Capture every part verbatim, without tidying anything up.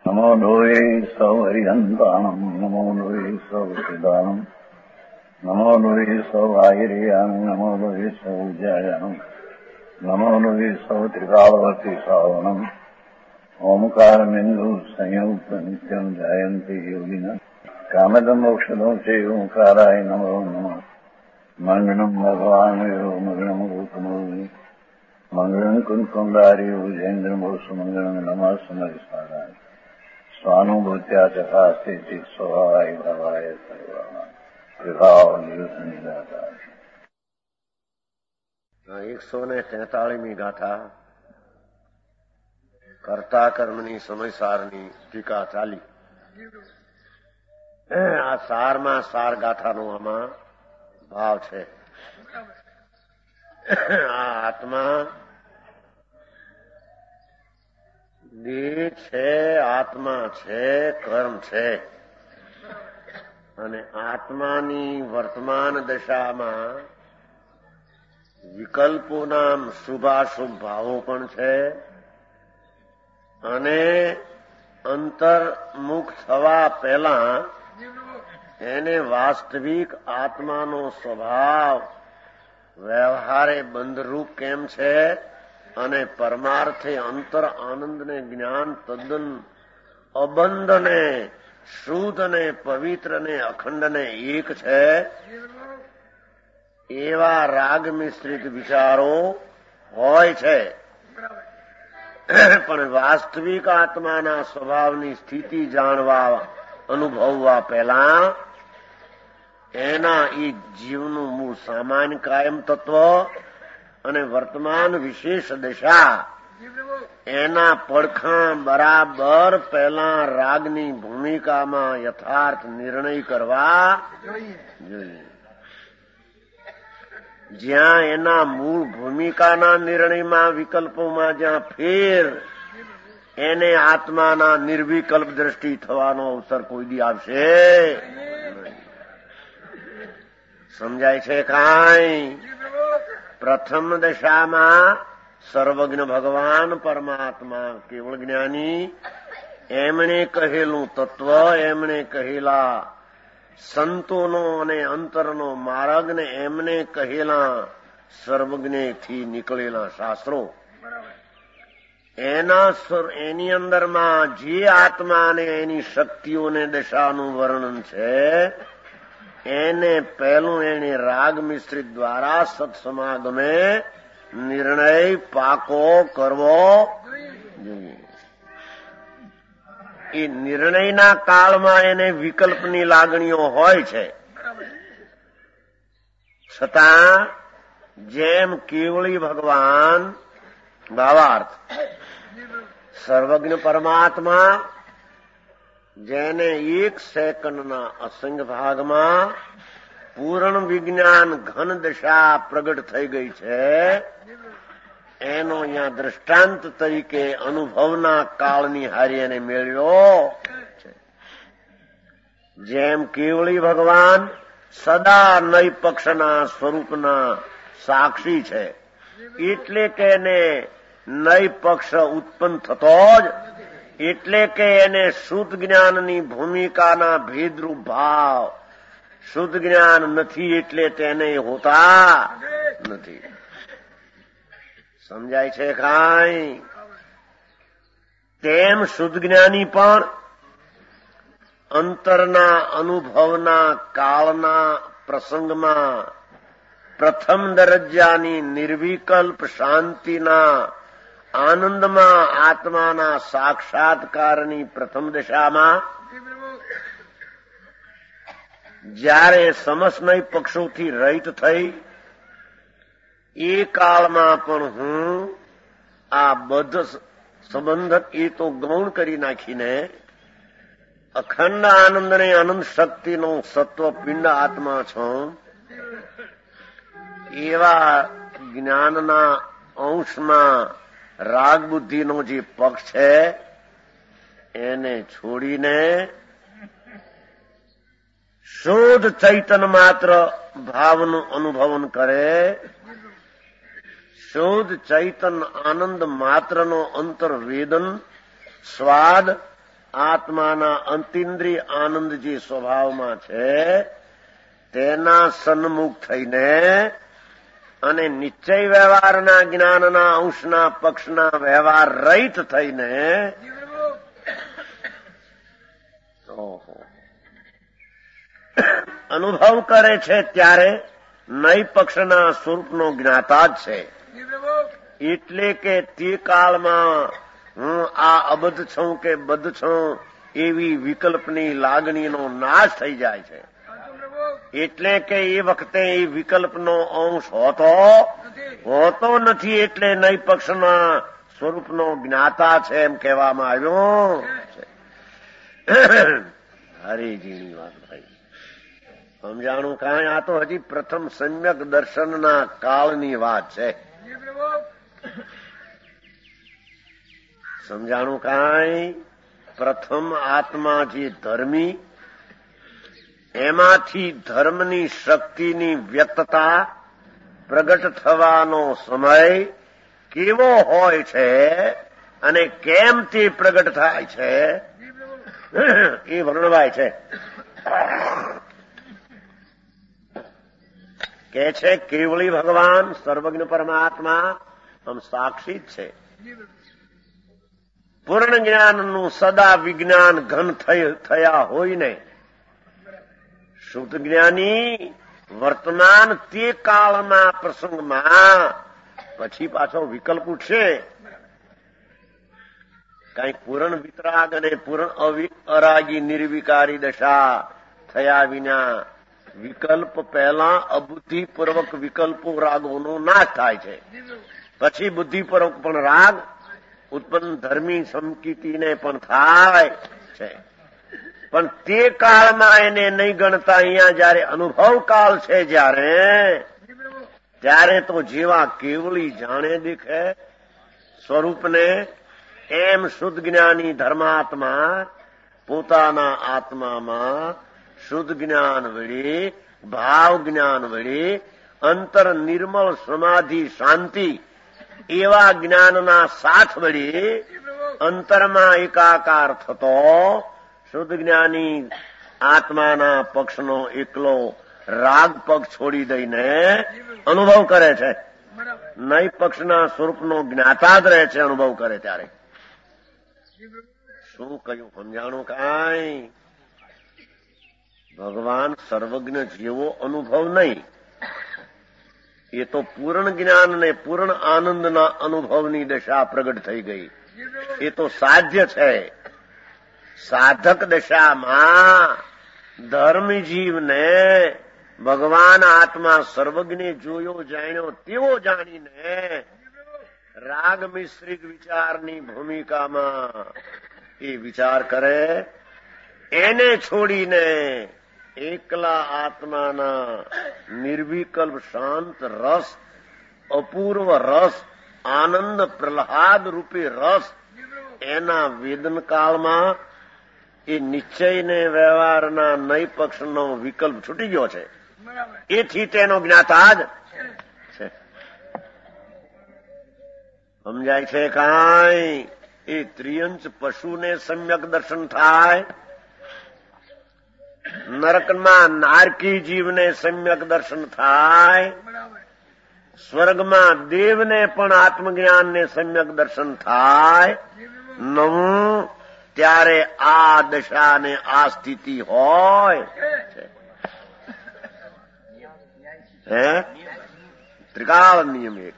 નમો લોહે સૌ હરિહંતાણમ નમો લોહે સૌ સિદ્ધાણમ નમો લોહે સૌ આયર્યામ નમો લોહે સૌ જયામ નમો લોહે સૌ ત્રિકાળવતી શ્રાવણમ ઓમકાર બિંદુ સંયુક્ત નિત્યમ જાયંતી યોગિના કામદમ મોક્ષદો છે ઓંકારાય નમો નમઃ મંગળમ ભગવાન મંગળમ ગૌતમોની મંગળમ કુંકુંડારી ઉજેન્દ્રમોસુ મંગળમ નમઃ સમરિસ્મરાય સ્વાનુભૂત્યા ચકાસ્તે સ્વભાવાય ભવાય સર્વા વિભાવ નિદાતા. એકસો ને તેતાળીમી ગાથા કર્તા કર્મની સમયસારની ટીકા ચાલી. આ સારમાં સાર ગાથાનો આમાં ભાવ છે. આ આત્મા દેહ છે, આત્મા છે, કર્મ છે, અને આત્માની વર્તમાન દશામાં વિકલ્પોના શુભાશુભ ભાવો પણ છે, અને અંતર્મુખ થવા પહેલા એને વાસ્તવિક આત્માનો સ્વભાવ વ્યવહારે બંધરૂપ કેમ છે, અને પરમાર્થે અંતર આનંદને જ્ઞાન તદ્દન અબંધને શુદ્ધ ને પવિત્ર ને અખંડ ને એક છે, એવા રાગ મિશ્રિત વિચારો હોય છે. પણ વાસ્તવિક આત્માના સ્વભાવની સ્થિતિ જાણવા અનુભવવા પહેલા એના એ જીવનું મૂળ સામાન્ય કાયમ તત્વ અને વર્તમાન વિશેષ દશા એના પડખા બરાબર પહેલા રાગની ભૂમિકામાં યથાર્થ નિર્ણય કરવા જોઈએ. જ્યાં એના મૂળ ભૂમિકાના નિર્ણયમાં વિકલ્પોમાં જ્યાં ફેર એને આત્માના નિર્વિકલ્પ દ્રષ્ટિ થવાનો અવસર કોઈ દી આવશે. સમજાય છે કાંઈ? પ્રથમ દશામાં સર્વજ્ઞ ભગવાન પરમાત્મા કેવળ જ્ઞાની એમણે કહેલું તત્વ, એમણે કહેલા સંતોનો અને અંતરનો માર્ગ ને એમને કહેલા સર્વજ્ઞથી નીકળેલા શાસ્ત્રો, એના એની અંદરમાં જે આત્મા અને એની શક્તિઓને દશાનું વર્ણન છે એને પહેલું એને રાગ મિશ્રિત દ્વારા સત્સમાગમે નિર્ણય પાકો કરવો જોઈએ. એ નિર્ણયના કાળમાં એને વિકલ્પની લાગણીઓ હોય છે, છતાં જેમ કેવળી ભગવાન ભાવાર્થ સર્વજ્ઞ પરમાત્મા જેને એક સેકન્ડના અસંગ ભાગમાં પૂર્ણ વિજ્ઞાન ઘન દશા પ્રગટ થઈ ગઈ છે, એનો અહીંયા દ્રષ્ટાંત તરીકે અનુભવના કાળની હારી એને મેળવ્યો છે. જેમ કેવળી ભગવાન સદા નય પક્ષના સ્વરૂપના સાક્ષી છે, એટલે કે એને નય પક્ષ ઉત્પન્ન થતો જ, એટલે કે એને શુદ્ધ જ્ઞાનની ભૂમિકાના ભેદરૂપ ભાવ, શુદ્ધ જ્ઞાન નથી એટલે તેને હોતા નથી. સમજાય છે કાંઈ? તેમ શુદ્ધ જ્ઞાની પણ અંતરના અનુભવના કાળના પ્રસંગમાં પ્રથમ દરજ્જાની નિર્વિકલ્પ શાંતિના આનંદમાં આત્માના સાક્ષાત્કારની પ્રથમ દશામાં જ્યારે સમસ્નય પક્ષોથી રહિત થઈ એ કાળમાં પણ હું આ બદ્ધ સંબંધક એ તો ગૌણ કરી નાખીને અખંડ આનંદ અને અનંત શક્તિનો સત્વ પિંડ આત્મા છું, એવા જ્ઞાનના અંશમાં રાગ બુદ્ધિનો જે પક્ષ છે એને છોડીને શુદ્ધ ચૈતન્ય માત્ર ભાવનું અનુભવન કરે, શુદ્ધ ચૈતન્ય આનંદ માત્રનો અંતર્વેદન સ્વાદ આત્માના અંતિન્દ્રિય આનંદ જે સ્વભાવમાં છે તેના સન્મુખ થઈને અને નિશ્ચય વ્યવહારના જ્ઞાનના અંશના પક્ષના વ્યવહાર રહિત થઈને ઓહો અનુભવ કરે છે ત્યારે નય પક્ષના સ્વરૂપનો જ્ઞાતા જ છે. એટલે કે તે કાળમાં હું આ અબદ્ધ છું કે બદ્ધ છું એવી વિકલ્પની લાગણીનો નાશ થઈ જાય છે. એટલે કે એ વખતે એ વિકલ્પનો અંશ હોતો હોતો નથી. એટલે નય પક્ષના સ્વરૂપનો જ્ઞાતા છે એમ કહેવામાં આવ્યું છે. હરિજીની વાત ભાઈ સમજાણું કાંઈ? આ તો હજી પ્રથમ સમ્યક દર્શનના કાળની વાત છે. સમજાણું કાંઈ? પ્રથમ આત્મા જે ધર્મી એમાંથી ધર્મની શક્તિની વ્યક્તતા પ્રગટ થવાનો સમય કેવો હોય છે અને કેમ તે પ્રગટ થાય છે એ વર્ણવાય છે. કે છે કેવળી ભગવાન સર્વજ્ઞ પરમાત્મા આમ સાક્ષી જ છે. પૂર્ણ જ્ઞાનનું સદા વિજ્ઞાન ઘન થયા હોય ને શુદ્ધ જ્ઞાની વર્તમાન તે કાળના પ્રસંગમાં પછી પાછો વિકલ્પ ઉઠશે. કઈ પૂર્ણ વિતરાગ અને પૂર્ણ અરાગી નિર્વિકારી દશા થયા વિના વિકલ્પ પહેલા અબુદ્ધિપૂર્વક વિકલ્પો રાગોનો નાશ થાય છે. પછી બુદ્ધિપૂર્વક પણ રાગ ઉત્પન્ન ધર્મી સમકીતીને પણ થાય છે. પણ તે કાળમાં એને નહીં ગણતા. અહીંયા જયારે અનુભવ કાળ છે જયારે ત્યારે તો જેવા કેવળી જાણે દેખે સ્વરૂપને એમ શુદ્ધ જ્ઞાની ધર્માત્મા પોતાના આત્મામાં શુદ્ધ જ્ઞાન વળી ભાવ જ્ઞાન વળી અંતર નિર્મળ સમાધિ શાંતિ એવા જ્ઞાનના સાથ વળી અંતરમાં એકાકાર થતો શુદ્ધ જ્ઞાની આત્માના પક્ષનો એકલો રાગ પગ છોડી દઈને અનુભવ કરે છે. નય પક્ષના સ્વરૂપનો જ્ઞાતા જ રહે છે અનુભવ કરે ત્યારે. શું કહ્યું સમજાણું કાંઈ? ભગવાન સર્વજ્ઞ જેવો અનુભવ નહીં. એ તો પૂર્ણ જ્ઞાન ને પૂર્ણ આનંદના અનુભવની દશા પ્રગટ થઈ ગઈ. એ તો સાધ્ય છે. સાધક દશામાં ધર્મી જીવને ભગવાન આત્મા સર્વજ્ઞે જોયો જાણ્યો તેવો જાણીને રાગ મિશ્રિત વિચારની ભૂમિકામાં એ વિચાર કરે. એને છોડીને એકલા આત્માના નિર્વિકલ્પ શાંત રસ અપૂર્વ રસ આનંદ પ્રહલાદ રૂપી રસ એના વેદન કાળમાં એ નિશ્ચયને વ્યવહારના નય પક્ષનો વિકલ્પ છૂટી ગયો છે. એથી તેનો જ્ઞાતા જ છે. સમજાય છે કાંઈ? એ ત્રિયંચ પશુને સમ્યક દર્શન થાય. નરકમાં નારકી જીવને સમ્યક દર્શન થાય. સ્વર્ગમાં દેવને પણ આત્મજ્ઞાનને સમ્યક દર્શન થાય. નવું ત્યારે આ દશા ને આ સ્થિતિ હોય હે ત્રિકાળ નિયમ એક.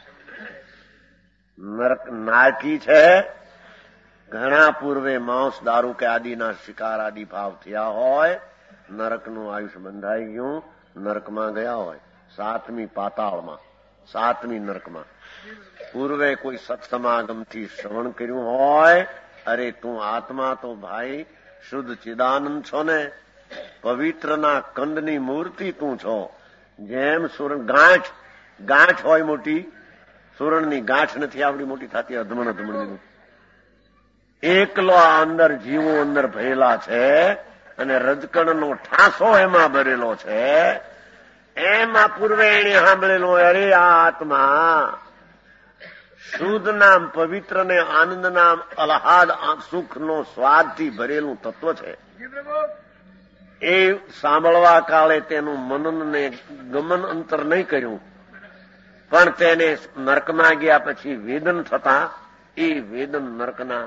નરક નારકી છે. ઘણા પૂર્વે માંસ દારૂ કે આદિના શિકાર આદિ ભાવ થયા હોય. નરકનું આયુષ્ય બંધાઈ ગયું. નરકમાં ગયા હોય. સાતમી પાતાળમાં સાતમી નરકમાં પૂર્વે કોઈ સત્સમાગમથી શ્રવણ કર્યું હોય. અરે તું આત્મા તો ભાઈ શુદ્ધ ચિદાનંદ છો ને, પવિત્રના કંદની મૂર્તિ તું છો. જેમ સુરણ ગાંઠ ગાંઠ હોય મોટી, સુરણની ગાંઠ નથી આવડી મોટી થતી અધમણ અધમણની. એકલો આ અંદર જીવો અંદર ભરેલા છે અને રજકણનો ઠાસો એમાં ભરેલો છે. એમાં પૂર્વે એને સાંભળેલો અરે આ આત્મા શુદ્ધ નામ, પવિત્ર ને આનંદ નામ, અલહાદ સુખનો સ્વાદથી ભરેલું તત્વ છે. એ સાંભળવા કાળે તેનું મનનને ગમન અંતર નહીં કર્યું, પણ તેને નરકમાં ગયા પછી વેદન થતા એ વેદન નરકના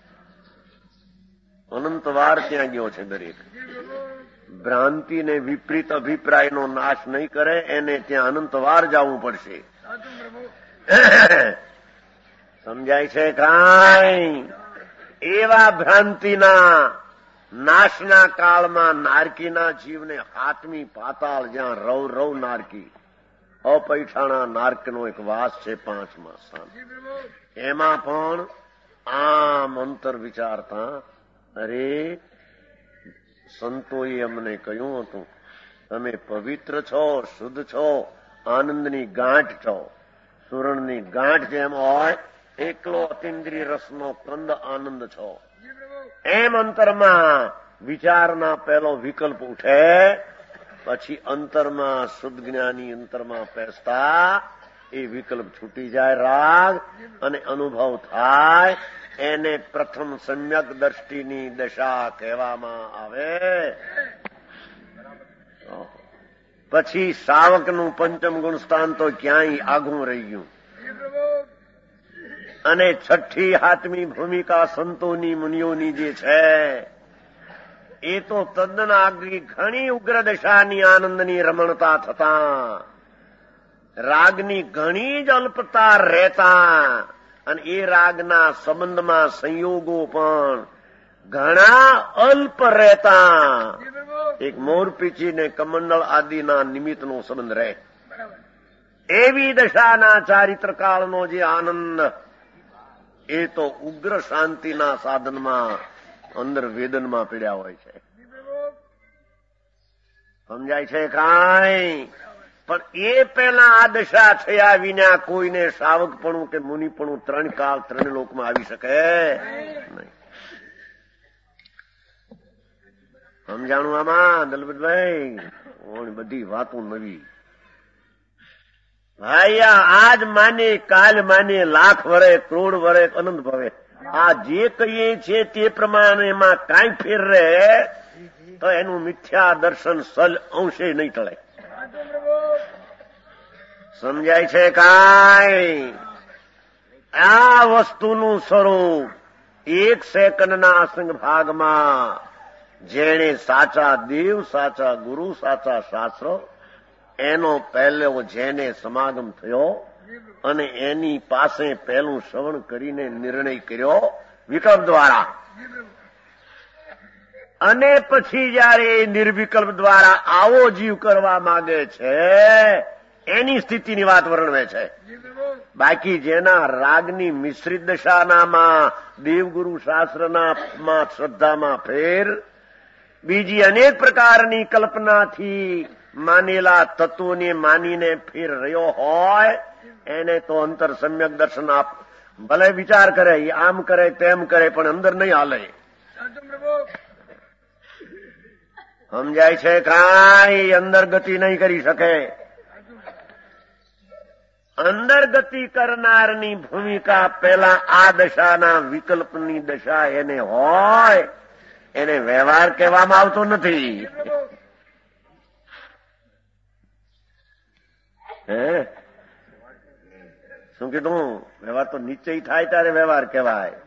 અનંતવાર ત્યાં ગયો છે. દરેક ભ્રાંતિને વિપરીત અભિપ્રાયનો નાશ નહીં કરે એને ત્યાં અનંતવાર જવું પડશે. સમજાય છે કાંઈ? એવા ભ્રાંતિના નાશના કાળમાં નારકીના જીવને હાથમી પાતાળ, જ્યાં રવ રવ નારકી, અપૈઠાણા નાર્કનો એક વાસ છે પાંચમા સ્થાન. એમાં પણ આમ અંતર વિચારતા, અરે સંતોએ અમને કહ્યું હતું, તમે પવિત્ર છો, શુદ્ધ છો, આનંદની ગાંઠ છો. સુરણની ગાંઠ જેમ હોય એકલો અતિન્દ્રિય રસનો કંદ આનંદ છો. એમ અંતરમાં વિચારના પહેલો વિકલ્પ ઉઠે, પછી અંતરમાં શુદ્ધ જ્ઞાની અંતરમાં પેસતા એ વિકલ્પ છૂટી જાય, રાગ અને અનુભવ થાય. એને પ્રથમ સમ્યક દ્રષ્ટિની દશા કહેવામાં આવે. પછી શાવકનું પંચમ ગુણ સ્થાન તો ક્યાંય આઘું રહી ગયું. અને છઠ્ઠી હાથમી ભૂમિકા સંતોની મુનિઓની જે છે એ તો તદ્દન આગવી, ઘણી ઉગ્ર દશાની આનંદની રમણતા થતા, રાગની ઘણી જ અલ્પતા રહેતા, અને એ રાગના સંબંધમાં સંયોગો પણ ઘણા અલ્પ રહેતા. એક મોરપીંછી ને કમંડળ આદિના નિમિત્તનો સંબંધ રહે. એવી દશાના ચારિત્રકાળનો જે આનંદ એ તો ઉગ્ર શાંતિના સાધનમાં અંદર વેદનમાં પીડ્યા હોય છે. સમજાય છે કાંઈ? પણ એ પેલા આ દશા થયા વિના કોઈને શાવકપણું કે મુનિપણું ત્રણ કાળ ત્રણ લોકમાં આવી શકે નહીં. સમજાણું આમાં દલપતભાઈ? બધી વાતો નવી. ભાઈ આજ માને, કાલ માને, લાખ વરે, કરોડ વરે, અનંત ભવે. આ જે કહીએ છે તે પ્રમાણે એમાં કાંઈ ફેર રહે તો એનું મિથ્યા દર્શન સલ અંશે નહીં ટળે. સમજાય છે કાંઈ? આ વસ્તુનું સ્વરૂપ એક સેકન્ડના અસંગ ભાગમાં જેણે સાચા દેવ, સાચા ગુરુ, સાચા શાસ્ત્ર, એનો પહેલો જેને સમાગમ થયો અને એની પાસે પહેલું શ્રવણ કરીને નિર્ણય કર્યો વિકલ્પ દ્વારા, અને પછી જયારે નિર્વિકલ્પ દ્વારા આવો જીવ કરવા માંગે છે એની સ્થિતિની વાત વર્ણવે છે. બાકી જેના રાગની મિશ્રિત દશાનામાં દેવગુરુ શાસ્ત્રના શ્રદ્ધામાં ફેર, બીજી અનેક પ્રકારની કલ્પનાથી માનેલા તત્વોને માનીને ફેર રહ્યો હોય એને તો અંતર સમ્યક દર્શન આપ. ભલે વિચાર કરે, આમ કરે તેમ કરે, પણ અંદર નહીં હાલે. સમજાય છે કાંઈ? અંદર ગતિ નહીં કરી શકે. અંદર ગતિ કરનારની ભૂમિકા પેલા આ દશાના વિકલ્પની દશા એને હોય, એને વ્યવહાર કહેવામાં આવતો નથી. હે શું કીધું? વ્યવહાર તો નિશ્ચય થાય ત્યારે વ્યવહાર કહેવાય.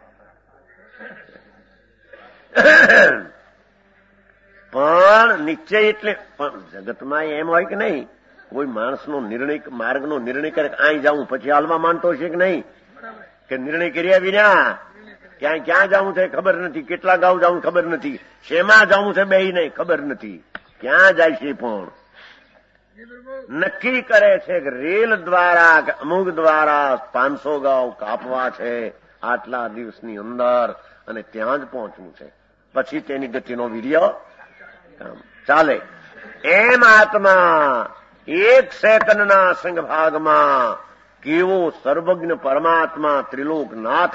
પણ નિશ્ચય એટલે જગતમાં એમ હોય કે નહીં, કોઈ માણસનો નિર્ણય, માર્ગનો નિર્ણય કરે અહીં જાઉં પછી હાલમાં માનતો છે કે નહીં, કે નિર્ણય કર્યા વિના ક્યાંય ક્યાં જવું છે ખબર નથી, કેટલા ગાઉં જવું ખબર નથી, શેમાં જવું છે બે નહીં ખબર નથી, ક્યાં જાય છે પણ નક્કી કરે છે કે રેલ દ્વારા કે અમુક દ્વારા પાંચસો ગાઉં કાપવા છે આટલા દિવસની અંદર અને ત્યાં જ પહોંચવું છે, પછી તેની ગતિનો વીર્ય કામ ચાલે. એમ આત્મા એક સેકન્ડના સંગ ભાગમાં કેવો સર્વજ્ઞ પરમાત્મા ત્રિલોકનાથ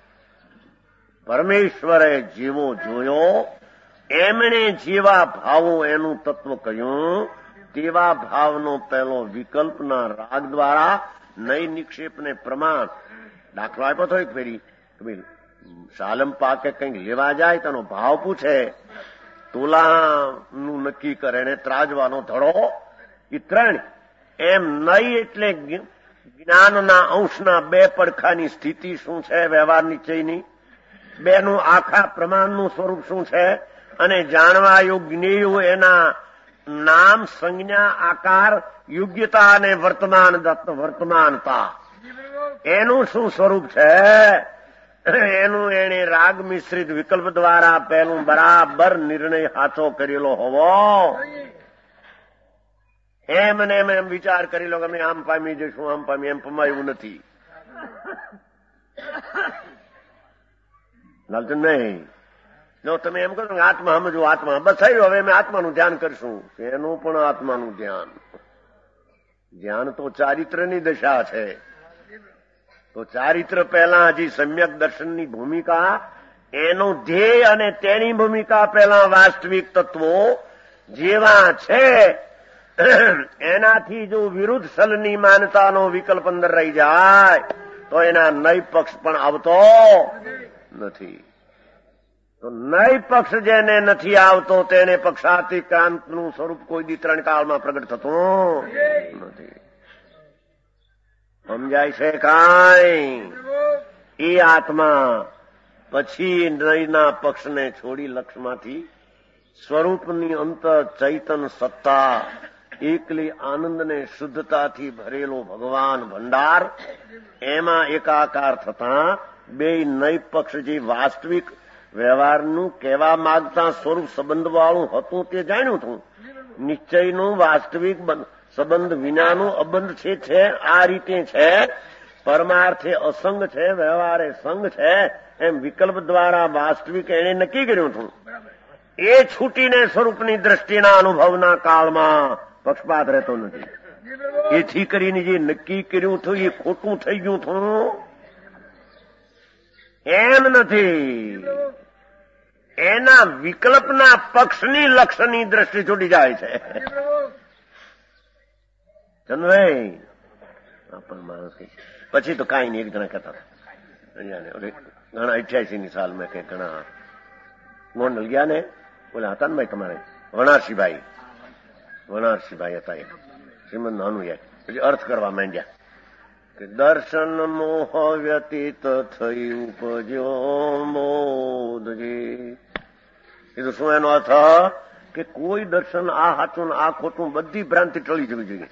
પરમેશ્વરે જેવો જોયો, એમણે જેવા ભાવો એનું તત્વ કહ્યું, તેવા ભાવનો પહેલો વિકલ્પના રાગ દ્વારા નહીં નિક્ષેપને પ્રમાણ. દાખલો આપ્યો હતો એક ફેરી કે ભાઈ સાલમ પાકે કંઈક લેવા જાય તેનો ભાવ પૂછે, તોલાનું નક્કી કરે ને ત્રાજવાનો ધડો, એ ત્રણ. એમ નહીં એટલે જ્ઞાનના અંશના બે પડખાની સ્થિતિ શું છે, વ્યવહાર નિશ્ચયની બેનું આખા પ્રમાણનું સ્વરૂપ શું છે, અને જાણવા યોગ્ય એના નામ, સંજ્ઞા, આકાર, યોગ્યતા અને વર્તમાન વર્તમાનતા એનું શું સ્વરૂપ છે, એનું એને રાગ મિશ્રિત વિકલ્પ દ્વારા પહેલું બરાબર નિર્ણય સાચો કરેલો હોવો. એમ ને એમ એમ વિચાર કરી લો કે અમે આમ પામી જઈશું, આમ પામી, એમ પમાયું નથી. લાલચંદ નહીં. જો તમે એમ કહો કે આત્મા સમજો, આત્મા બસ થઈ રહ્યો, હવે અમે આત્માનું ધ્યાન કરશું, એનું પણ આત્માનું ધ્યાન. ધ્યાન તો ચારિત્રની દશા છે. તો ચારિત્ર પહેલા હજી સમ્યક દર્શનની ભૂમિકા, એનું ધ્યેય અને તેની ભૂમિકા પહેલા વાસ્તવિક તત્વો જેવા છે એનાથી જો વિરુદ્ધ સલની માનતાનો વિકલ્પ અંદર રહી જાય તો એના નય પક્ષ પણ આવતો નથી. તો નય પક્ષ જેને નથી આવતો તેને પક્ષાતિક્રાંતનું સ્વરૂપ કોઈ દી ત્રણ કાળમાં પ્રગટ થતું નથી. સમજાય છે કાંઈ? એ આત્મા પછી નયના પક્ષને છોડી લક્ષમાંથી સ્વરૂપની અંતર ચૈતન સત્તા, એકલી આનંદને શુદ્ધતાથી ભરેલો ભગવાન ભંડાર, એમાં એકાકાર થતા બે નય પક્ષ જે વાસ્તવિક વ્યવહારનું કહેવા માંગતા સ્વરૂપ સંબંધવાળું હતું તે જાણ્યું હતું. નિશ્ચયનું વાસ્તવિક સંબંધ વિનાનું અબંધ છે છે આ રીતે છે. પરમાર્થે અસંગ છે, વ્યવહારે સંગ છે, એમ વિકલ્પ દ્વારા વાસ્તવિક એને નક્કી કર્યું હતું. એ છૂટીને સ્વરૂપની દ્રષ્ટિના અનુભવના કાળમાં પક્ષપાત રહેતો નથી. એથી કરીને જે નક્કી કર્યું હતું એ ખોટું થઈ ગયું હતું એમ નથી. એના વિકલ્પના પક્ષની લક્ષની દ્રષ્ટિ છૂટી જાય છે. ચંદભાઈ પણ માણસ કઈ પછી તો કાંઈ નહીં. એક જણા કહેતા ઘણા અઠ્યાસી ની સાલ મેં કે ઘણા ગોંડલ ગયા ને, બોલે હતા ને ભાઈ તમારે વણારસીભાઈ વણારસીભાઈ હતા, એક શ્રીમદ નાનું યાર. પછી અર્થ કરવા માંડ્યા કે દર્શન મોહ વ્યતીત થઈ ઉપજ્યો મોદજી. કીધું શું એનો અર્થ? કે કોઈ દર્શન આ હાચું ને આ ખોટું બધી ભ્રાંતિ ટળી જવી જોઈએ.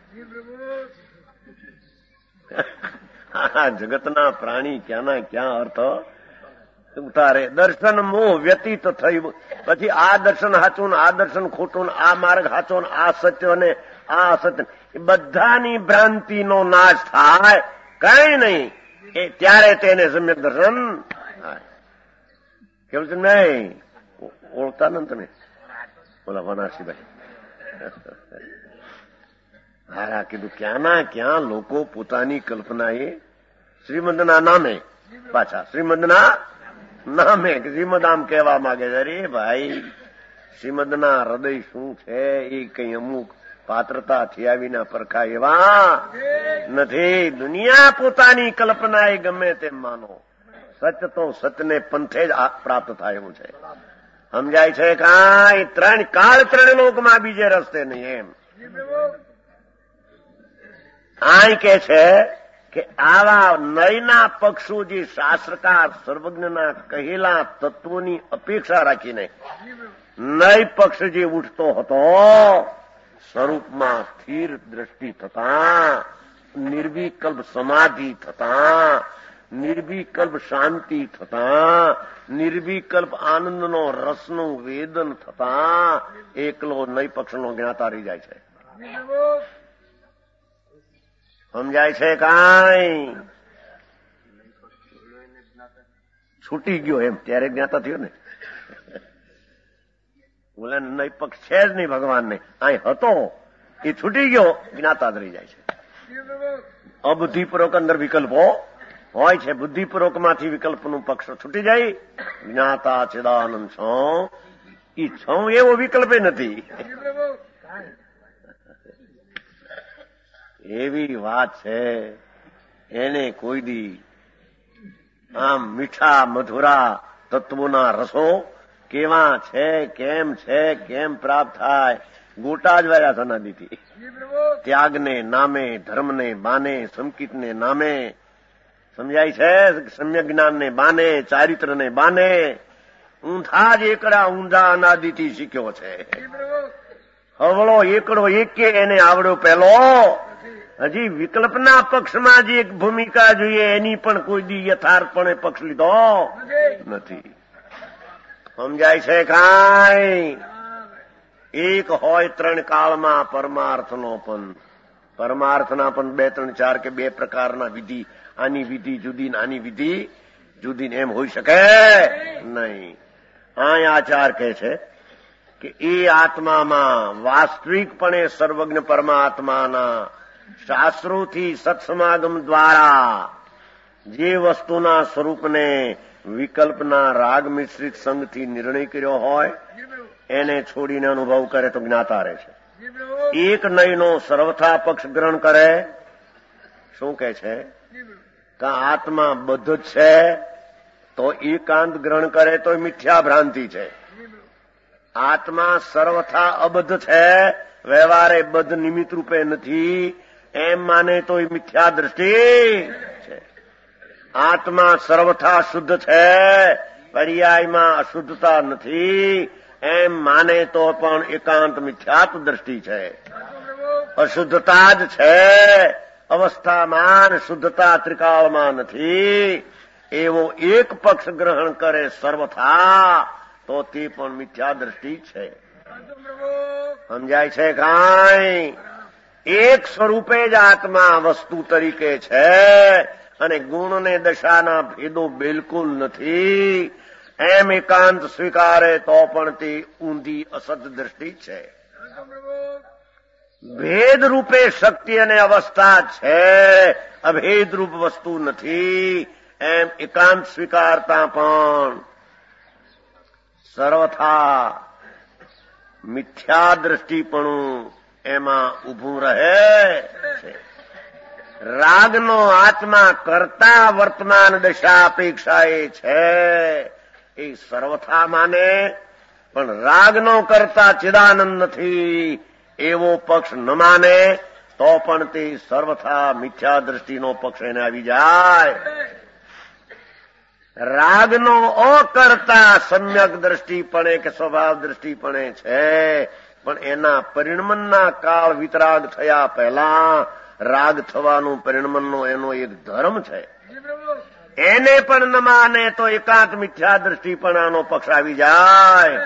જગતના પ્રાણી ક્યાંના ક્યાં અર્થ ઉતારે. દર્શન મોહ વ્યતીત થયું, પછી આ દર્શન હાચું ને આ દર્શન ખોટું, આ માર્ગ હાચો ને આ સત્ય ને આ અસત્ય, એ બધાની ભ્રાંતિનો નાશ થાય. કઈ નહીં એ ત્યારે તેને સમ્યક દર્શન થાય. કેવું છે? નહીં ઓળખતા ને તમે બોલા વનારસીભાઈ. હા કીધું ક્યાંના ક્યાં લોકો પોતાની કલ્પનાએ શ્રીમદના નામે, પાછા શ્રીમદના નામે શ્રીમદ આમ કહેવા માંગે છે. અરે ભાઈ, શ્રીમદના હૃદય શું છે એ કઈ અમુક પાત્રતા થયા વિના પરખા એવા નથી. દુનિયા પોતાની કલ્પના એ ગમે તેમ માનો, સત્ય તો સત્યને પંથે જ પ્રાપ્ત થાય એવું છે. સમજાય છે કાંઈ? ત્રણ કાળ ત્રણ લોકમાં બીજે રસ્તે નહીં. એમ આ કે છે કે આવા નયના પક્ષો જે શાસ્ત્રકાર સર્વજ્ઞના કહેલા તત્વોની અપેક્ષા રાખીને નય પક્ષ જે ઉઠતો હતો, સ્વરૂપમાં સ્થિર દ્રષ્ટિ થતા, નિર્વિકલ્પ સમાધિ થતા, નિર્વિકલ્પ શાંતિ થતા, નિર્વિકલ્પ આનંદનો રસનું વેદન થતા એકલો નય પક્ષનો જ્ઞાતા રહી જાય છે. સમજાય છે કાંઈ? છૂટી ગયો એમ ત્યારે જ્ઞાતા થયો ને. બોલે નય પક્ષ છે જ નહીં ભગવાનને, અહીં હતો એ છૂટી ગયો, જ્ઞાતા જ રહી જાય છે. અબુદ્ધિપૂર્વક અંદર વિકલ્પો હોય છે, બુદ્ધિપૂર્વકમાંથી વિકલ્પનું પક્ષ છૂટી જાય. જ્ઞાતા ચિદાનંદ છો એ છો એવો વિકલ્પે નથી. એવી વાત છે, એને કોઈ દી આમ મીઠા મધુરા તત્વોના રસો કેવા છે, કેમ છે, કેમ પ્રાપ્ત થાય, ગોટા જ વાયા સનાદીથી. ત્યાગને નામે, ધર્મને બાને, સંકિતને નામે, સમજાય છે, સમ્યક જ્ઞાનને બાને, ચારિત્રને બાને ઊંધા જ એકડા ઊંધા અનાદિથી શીખ્યો છે. હવળો એકડો એકે એને આવડ્યો પેલો. હજી વિકલ્પના પક્ષમાં જે એક ભૂમિકા જોઈએ એની પણ કોઈ દી યથાર્થપણે પક્ષ લીધો નથી. સમજાય છે કાંઈ? એક હોય ત્રણ કાળમાં પરમાર્થનો પણ, પરમાર્થના પણ બે ત્રણ ચાર કે બે પ્રકારના વિધિ, આની વિધિ જુદી ને આની વિધિ જુદી ને એમ હોઈ શકે નહીં. આ આચાર કહે છે કે એ આત્મામાં વાસ્તવિકપણે સર્વજ્ઞ પરમાત્માના શાસ્ત્રોથી સત્સમાગમ દ્વારા જે વસ્તુના સ્વરૂપને વિકલ્પના રાગ મિશ્રિત સંગથી નિર્ણય કર્યો હોય એને છોડીને અનુભવ કરે તો જ્ઞાતા રહે છે. એક નયનો સર્વથા પક્ષ ગ્રહણ કરે, શું કે છે કે આત્મા બધું જ છે, તો એકાંત ગ્રહણ કરે તો મિથ્યા ભ્રાંતિ છે. આત્મા સર્વથા અબદ્ધ છે, વ્યવહારે બદ્ધ નિમિત્ત રૂપે નથી, એમ માને તો એ મિથ્યા દ્રષ્ટિ છે. આત્મા સર્વથા શુદ્ધ છે, પર્યાયમાં અશુદ્ધતા નથી, એમ માને તો પણ એકાંત મિથ્યાત્વ દ્રષ્ટિ છે. અશુદ્ધતા જ છે, અવસ્થામાન શુદ્ધતા ત્રિકાળમાં નથી, એવો એક પક્ષ ગ્રહણ કરે સર્વથા તો તે પણ મિથ્યા દ્રષ્ટિ છે. સમજાય છે કાંઈ? એક સ્વરૂપે જ આત્મા વસ્તુ તરીકે છે અને ગુણ ને દશાના ભેદો બિલકુલ નથી, એમ એકાંત સ્વીકારે તો પણ તે ઊંધી અસત દ્રષ્ટિ છે. ભેદ રૂપે શક્તિ અને અવસ્થા છે, અભેદ રૂપ વસ્તુ નથી, એમ એકાંત સ્વીકારતા પણ સર્વથા મિથ્યા દ્રષ્ટિપણું એમાં ઊભું રહે છે. રાગનો આત્મા કરતા વર્તમાન દશા અપેક્ષાએ છે, એ સર્વથા માને, પણ રાગનો કરતા ચિદાનંદ નથી એવો પક્ષ ન માને તો પણ તે સર્વથા મિથ્યા દ્રષ્ટિનો પક્ષ એને આવી જાય. રાગનો અકર્તા સમ્યક દ્રષ્ટિપણે કે સ્વભાવ દ્રષ્ટિપણે છે, પણ એના પરિણમનના કાળ વિતરાગ થયા પહેલા રાગ થવાનું પરિણમનનો એનો એક ધર્મ છે, એને પણ ન માને તો એકાંત મિથ્યા દ્રષ્ટિપણાનો પક્ષ આવી જાય.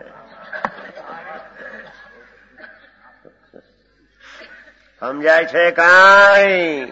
સમજાય છે કાંઈ?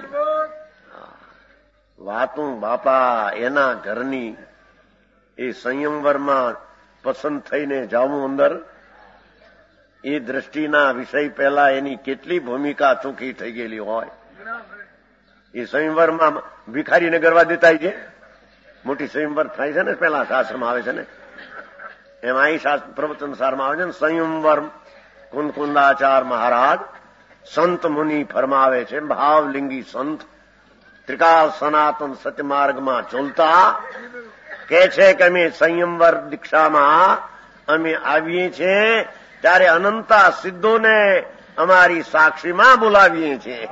વાતું બાપા એના ઘરની એ સંયમવરમાં પસંદ થઈને જાવું અંદર, એ દ્રષ્ટિના વિષય પહેલા એની કેટલી ભૂમિકા ચૂકી થઈ ગયેલી હોય. એ સંયમવરમાં ભિખારીને ગરવા દેતા છે, મોટી સંયમવર થાય છે ને, પેલા શાસ્ત્રમાં આવે છે ને, એમાં અહીં શાસ્ત્ર પ્રવચન સારમાં આવે છે ને, સંયમવર કુંદકુંદાચાર મહારાજ સંત મુનિ ફરમાવે છે, ભાવલિંગી સંત ત્રિકાળ સનાતન સત્ય માર્ગમાં ચોલતા કે છે કે અમે સંયમવર દીક્ષામાં અમે આવીએ છીએ ત્યારે અનંતા સિદ્ધોને અમારી સાક્ષીમાં બોલાવીએ છીએ.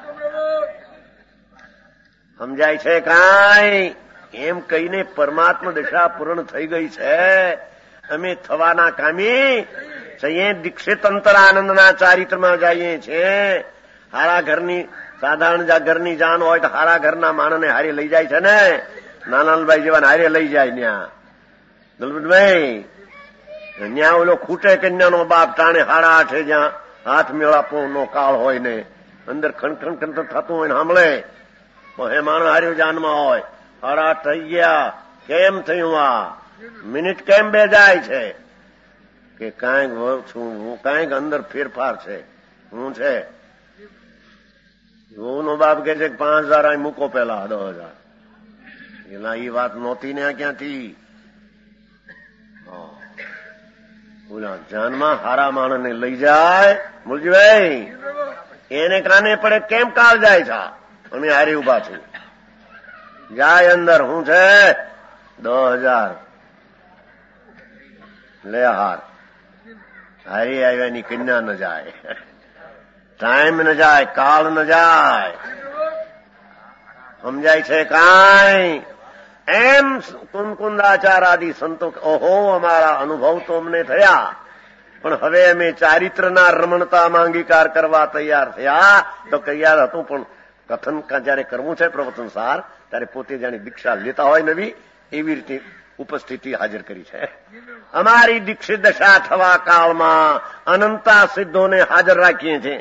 સમજાય છે કાંઈ? એમ કહીને પરમાત્મા દશા પૂર્ણ થઈ ગઈ છે, અમે થવાના કામી છીએ. દીક્ષિત અંતરાનંદના ચારિત્રમાં જઈએ છીએ. હારા ઘરની સાધારણ ઘરની જાન હોય તો હારા ઘરના માણસને હારે લઈ જાય છે ને, નાનાભાઈ જેવાને હારે લઈ જાય. ન્યા દલબતભાઈ ન્યા ઓલો ખૂટે કન્યાનો બાપ ટાણે હાડા આઠે જ્યાં હાથ મેળાપો નો કાળ હોય ને, અંદર ખણખણ ખણ થતું હોય ને સાંભળે હે માણસ હાર્યો જાનમાં હોય, હાડા થઈ ગયા, કેમ થયું આ મિનિટ કેમ બે જાય છે કે કાંઈક છું હું, કાંઈક અંદર ફેરફાર છે, હું છે. નો બાપ કે છે કે પાંચ હજાર અહીં મૂકો પેલા દસ હજાર એલા એ વાત નહોતી ને ક્યાંથી. ઓલા જાનમાં હારા માણસને લઈ જાય મુલજીભાઈ, એને કાને પડે કેમ કાળ જાય છે? અમે હારી ઉભા છું. જાય અંદર હું છે દસ હજાર લે હાર. હારી આવ્યાની કન્યા ન જાય, ટાઈમ ન જાય, કાળ ન જાય. સમજાય છે કાંઈ? એમ કુંકુંદાચાર આદિ સંતો ઓહો અમારા અનુભવ તો અમને થયા, પણ હવે અમે ચારિત્રના રમણતામાં અંગીકાર કરવા તૈયાર થયા. તો તૈયાર હતું, પણ કથન જયારે કરવું છે પ્રવચન સાર, ત્યારે પોતે જાણે દીક્ષા લેતા હોય નવી એવી રીતે ઉપસ્થિતિ હાજર કરી છે. અમારી દીક્ષિત દશા થવા કાળમાં અનંતા સિદ્ધોને હાજર રાખીએ છીએ.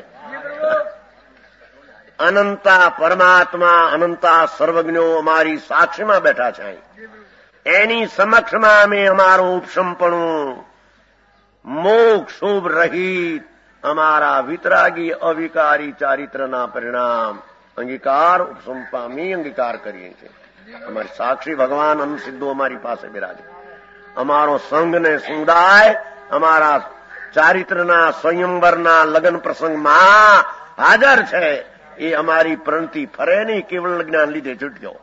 અનંતા પરમાત્મા, અનંતા સર્વજ્ઞો અમારી સાક્ષીમાં બેઠા છે. એની સમક્ષમાં અમે અમારું ઉપસંપણું મોક્ષ શુભ રહિત અમારા વિતરાગી અવિકારી ચારિત્રના પરિણામ અંગીકાર ઉપસંપામી અંગીકાર કરીએ છીએ. અમારી સાક્ષી ભગવાન અનુસિદ્ધો અમારી પાસે બિરાજે. અમારો સંઘ ને સમુદાય અમારા ચારિત્રના સ્વયંવરના લગ્ન પ્રસંગમાં હાજર છે. એ અમારી પ્રણતિ ફરે નહીં, કેવળ જ્ઞાન લીધે છૂટ્યો.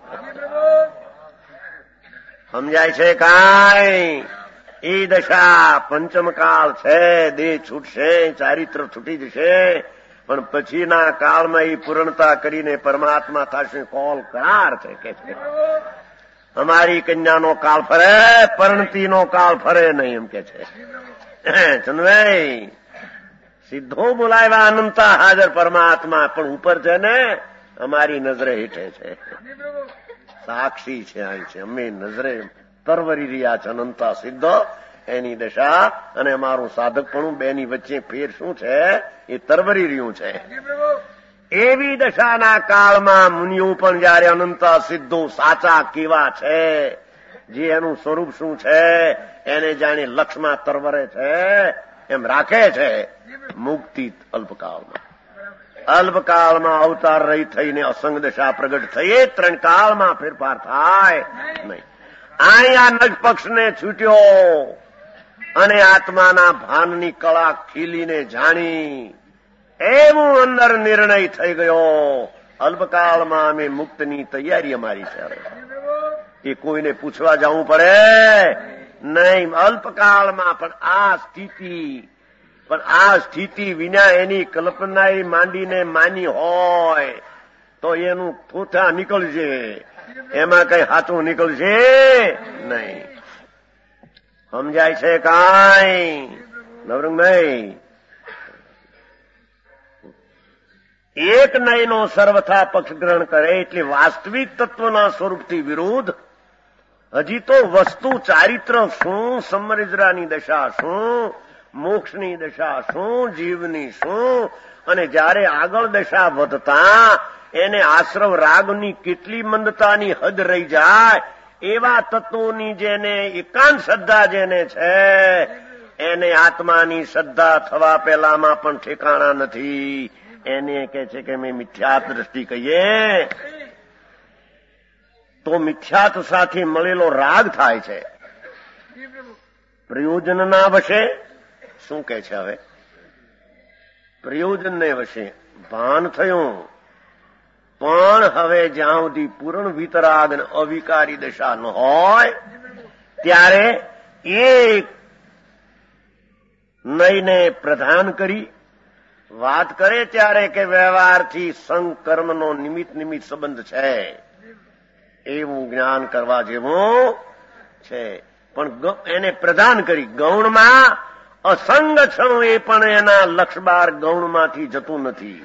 સમજાય છે કાંઈ? એ દશા પંચમકાળ છે, દેહ છૂટશે, ચારિત્ર છૂટી જશે, પણ પછીના કાળમાં એ પૂર્ણતા કરીને પરમાત્મા થશે. કોલ કરાર છે કે છે અમારી કન્યાનો કાળ ફરે, પરણતીનો કાળ ફરે નહીં એમ કે છે. ચંદભાઈ સિદ્ધો બોલાવ્યા અનંતા હાજર પરમાત્મા, પણ ઉપર છે ને અમારી નજરે હેઠે છે, સાક્ષી છે. અહીં છે અમે નજરે તરવરી રહ્યા છે અનંતા સિદ્ધો. એની દશા અને અમારું સાધકપણું બેની વચ્ચે ફેર શું છે એ તરવરી રહ્યું છે. એવી દશાના કાળમાં મુનિઓ પણ જયારે અનંતા સિદ્ધો સાચા કેવા છે, જે એનું સ્વરૂપ શું છે એને જાણે લક્ષમાં તરવરે છે એમ રાખે છે. મુક્તિ અલ્પકાળમાં, અલ્પકાળમાં અવતાર રહી થઈને અસંગ દશા પ્રગટ થઈ, ત્રણ કાળમાં ફેરફાર થાય નહીં. અહીંયા નજ પક્ષને છૂટ્યો અને આત્માના ભાનની કળા ખીલીને જાણી એવું અંદર નિર્ણય થઈ ગયો. અલ્પકાળમાં અમે મુક્તની તૈયારી અમારી છે. એ કોઈને પૂછવા જવું પડે નહીં. અલ્પકાળમાં પણ આ સ્થિતિ પણ આ સ્થિતિ વિના એની કલ્પના માંડીને માની હોય તો એનું થોથા નીકળશે, એમાં કઈ હાથું નીકળશે નહીં. સમજાય છે કાંઈ નવરંગભાઈ? એક નયનો સર્વથા પક્ષ ગ્રહણ કરે એટલે વાસ્તવિક તત્વના સ્વરૂપથી વિરુદ્ધ. હજી તો વસ્તુ ચારિત્ર શું, સમરિજરાની દશા શું, મોક્ષની દશા શું, જીવની શું, અને જ્યારે આગળ દશા વધતા એને આશ્રવ રાગની કેટલી મંદતાની હદ રહી જાય, એવા તત્વોની જેને એકાંત શ્રદ્ધા જેને છે એને આત્માની શ્રદ્ધા થવા પહેલામાં પણ ઠેકાણા નથી. એને કે છે કે મેં મિથ્યાત દ્રષ્ટિ કહીએ તો મિથ્યાત સાથે મળેલો રાગ થાય છે. પ્રયોજનના વશે શું કે છે? હવે પ્રયોજનને વશે ભાન થયું, પણ હવે જ્યાં સુધી પૂર્ણ વિતરાગ અને અવિકારી દશા ન હોય ત્યારે એક નયને પ્રધાન કરી વાત કરે ત્યારે કે વ્યવહારથી સંગ કર્મનો નિમિત્ત નિમિત્ત સંબંધ છે એવું જ્ઞાન કરવા જેવું છે. પણ એને પ્રદાન કરી ગૌણમાં અસંગ છણું એ પણ એના લક્ષબાર ગૌણમાંથી જતું નથી.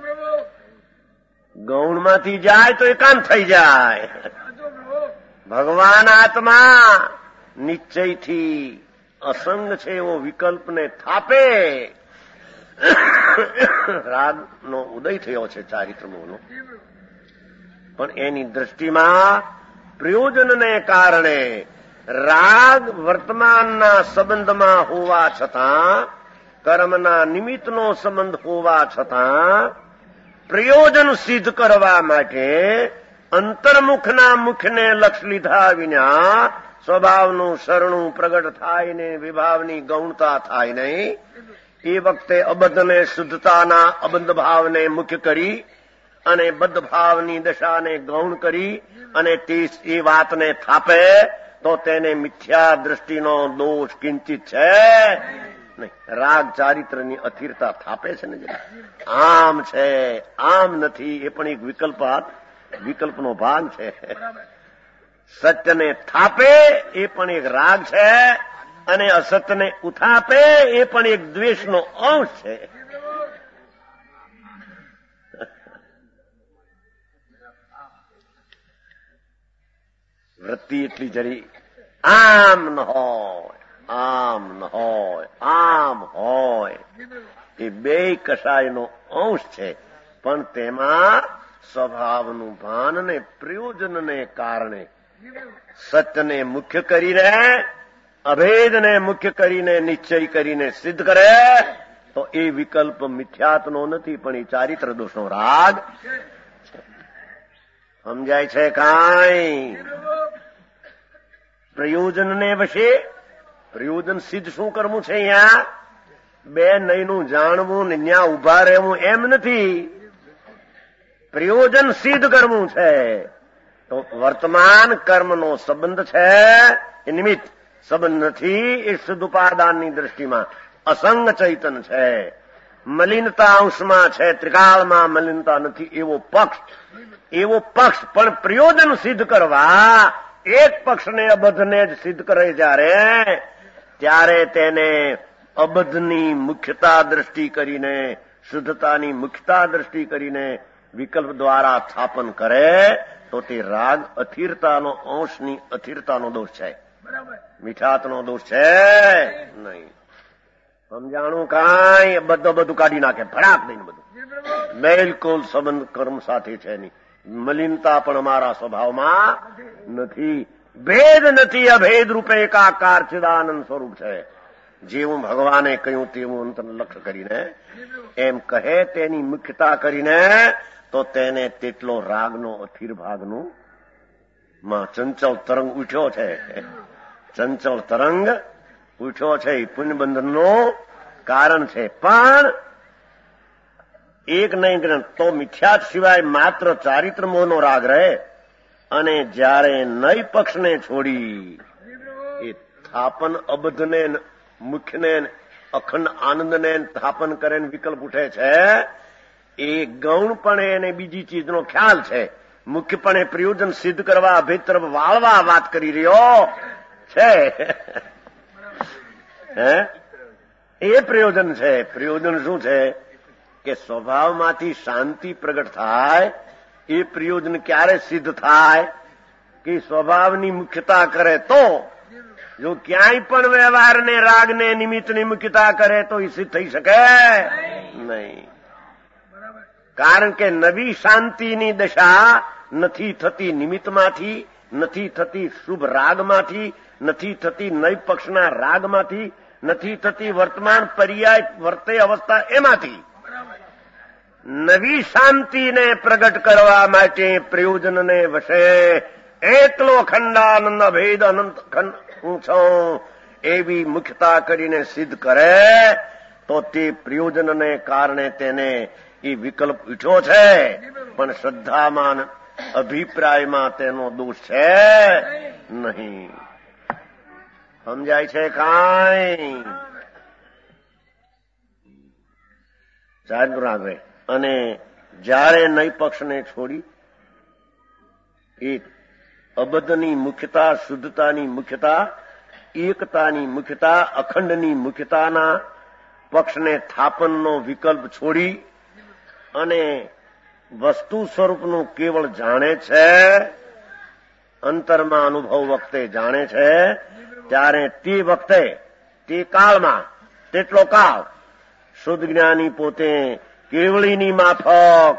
ગૌણમાંથી જાય તો એકાંત થઈ જાય. ભગવાન આત્મા નિશ્ચયથી અસંગ છે એવો વિકલ્પને થાપે. રાગનો ઉદય થયો છે ચારિત્રમોનો, પણ એની દ્રષ્ટિમાં પ્રયોજનને કારણે રાગ વર્તમાનના સંબંધમાં હોવા છતાં, કર્મના નિમિત્તનો સંબંધ હોવા છતાં પ્રયોજન સિદ્ધ કરવા માટે અંતર્મુખના મુખને લક્ષ લીધા વિના સ્વભાવનું શરણું પ્રગટ થાય ને વિભાવની ગૌણતા થાય નહીં. એ વખતે અબદ્ધને શુદ્ધતાના અબંધ ભાવને મુખ્ય કરી અને બદ્ધ ભાવની દશાને ગૌણ કરી અને તે એ વાતને થાપે તો તેને મિથ્યા દ્રષ્ટિનો દોષ કિંચિત છે નહીં. રાગ ચારિત્રની અથિરતા થાપે છે ને જરા. આમ છે આમ નથી એ પણ એક વિકલ્પ વિકલ્પનો ભાગ છે. સત્યને થાપે એ પણ એક રાગ છે અને અસત્યને ઉથાપે એ પણ એક દ્વેષનો અંશ છે. વૃત્તિ એટલી જરી આમ ન હોય આમ ન હોય આમ હોય એ બે કષાયનો અંશ છે, પણ તેમાં સ્વભાવનું ભાન ને પ્રયોજનને કારણે સત્યને મુખ્ય કરીને અભેદને મુખ્ય કરીને નિશ્ચય કરીને સિદ્ધ કરે તો એ વિકલ્પ મિથ્યાત્વનો નથી પણ એ ચારિત્ર દોષનો રાગ. સમજાય છે કાંઈ? પ્રયોજનને વશે પ્રયોજન સિદ્ધ શું કરવું છે? અહીંયા બે નહીંનું જાણવું ને ત્યાં ઉભા રહેવું એમ નથી. પ્રયોજન સિદ્ધ કરવું છે તો વર્તમાન કર્મનો સંબંધ છે એ નિમિત્ત સંબંધ નથી. એ શુદ્ધ ઉપાદાનની દ્રષ્ટિમાં અસંગ ચૈતન છે. મલિનતા અંશમાં છે, ત્રિકાળમાં મલિનતા નથી એવો પક્ષ એવો પક્ષ પણ પ્રયોજન સિદ્ધ કરવા એક પક્ષને અબદ્ધને જ સિદ્ધ કરે જ્યારે ત્યારે તેને અબદ્ધની મુખ્યતા દ્રષ્ટિ કરીને શુદ્ધતાની મુખ્યતા દ્રષ્ટિ કરીને વિકલ્પ દ્વારા સ્થાપન કરે તો તે રાગ અથિરતાનો અંશની અથિરતાનો દોષ છે, મીઠાતનો દોષ છે નહીં. સમજાણું કાંઈ? બધું બધું કાઢી નાખે ભડાક દઈને બધું. બિલકુલ સંબંધ કર્મ સાથે છે નહીં. મલિનતા પણ અમારા સ્વભાવમાં નથી. ભેદ નથી. અભેદ રૂપે એકાકાર ચિદાનંદ સ્વરૂપ છે. જેવું ભગવાને કહ્યું તેવું અંતર લક્ષ્ય કરીને એમ કહે તેની મુખ્યતા કરીને તો તેને તેટલો રાગનો અથિર ભાગનું માં ચંચળ તરંગ ઉઠ્યો છે. ચંચળ તરંગ ઉઠ્યો છે એ પુણ્યબંધનનું કારણ છે. પણ એક નહીં તો મિથ્યાત સિવાય માત્ર ચારિત્ર મોહનો રાગ રહે અને જ્યારે નય પક્ષને છોડી એ સ્થાપન અબદ્ધને મુખ્યને અખંડ આનંદને સ્થાપન કરે વિકલ્પ ઉઠે છે એ ગૌણપણે એને બીજી ચીજનો ખ્યાલ છે. મુખ્યપણે પ્રયોજન સિદ્ધ કરવા અભેદ તરફ વાળવા વાત કરી રહ્યો છે. હે એ પ્રયોજન છે. પ્રયોજન શું છે કે સ્વભાવમાંથી શાંતિ પ્રગટ થાય. એ પ્રયોજન ક્યારે સિદ્ધ થાય કે સ્વભાવની મુખ્યતા કરે તો. જો ક્યાંય પણ વ્યવહારને રાગને નિમિત્તની મુખ્યતા કરે તો એ સિદ્ધ થઈ શકે નહીં. કારણ કે નવી શાંતિની દશા નથી થતી નિમિત્તમાંથી, નથી થતી શુભ રાગમાંથી, નથી થતી નય પક્ષના રાગમાંથી, નથી થતી વર્તમાન પર્યાય વર્તે અવસ્થા એમાંથી. નવી શાંતિને પ્રગટ કરવા માટે પ્રયોજનને વશે એકલો ખંડાનંદ ભેદ અનંત ખંડ હું છું એવી મુખ્યતા કરીને સિદ્ધ કરે તો તે પ્રયોજનને કારણે તેને એ વિકલ્પ ઉઠ્યો છે. પણ શ્રદ્ધામાં અભિપ્રાયમાં તેનો દોષ છે નહીં. સમજાય છે કાંઈ? ચાંદ્રાગ્રે અને જ્યારે નય પક્ષને છોડી એ અબદ્ધની મુખ્યતા, શુદ્ધતાની મુખ્યતા, એકતાની મુખ્યતા, અખંડની મુખ્યતાના પક્ષને સ્થાપનનો વિકલ્પ છોડી અને વસ્તુ સ્વરૂપનું કેવળ જાણે છે, અંતરમાં અનુભવ વખતે જાણે છે, ત્યારે તે વખતે તે કાળમાં તેટલો કાળ શુદ્ધ જ્ઞાની પોતે કેવળીની માફક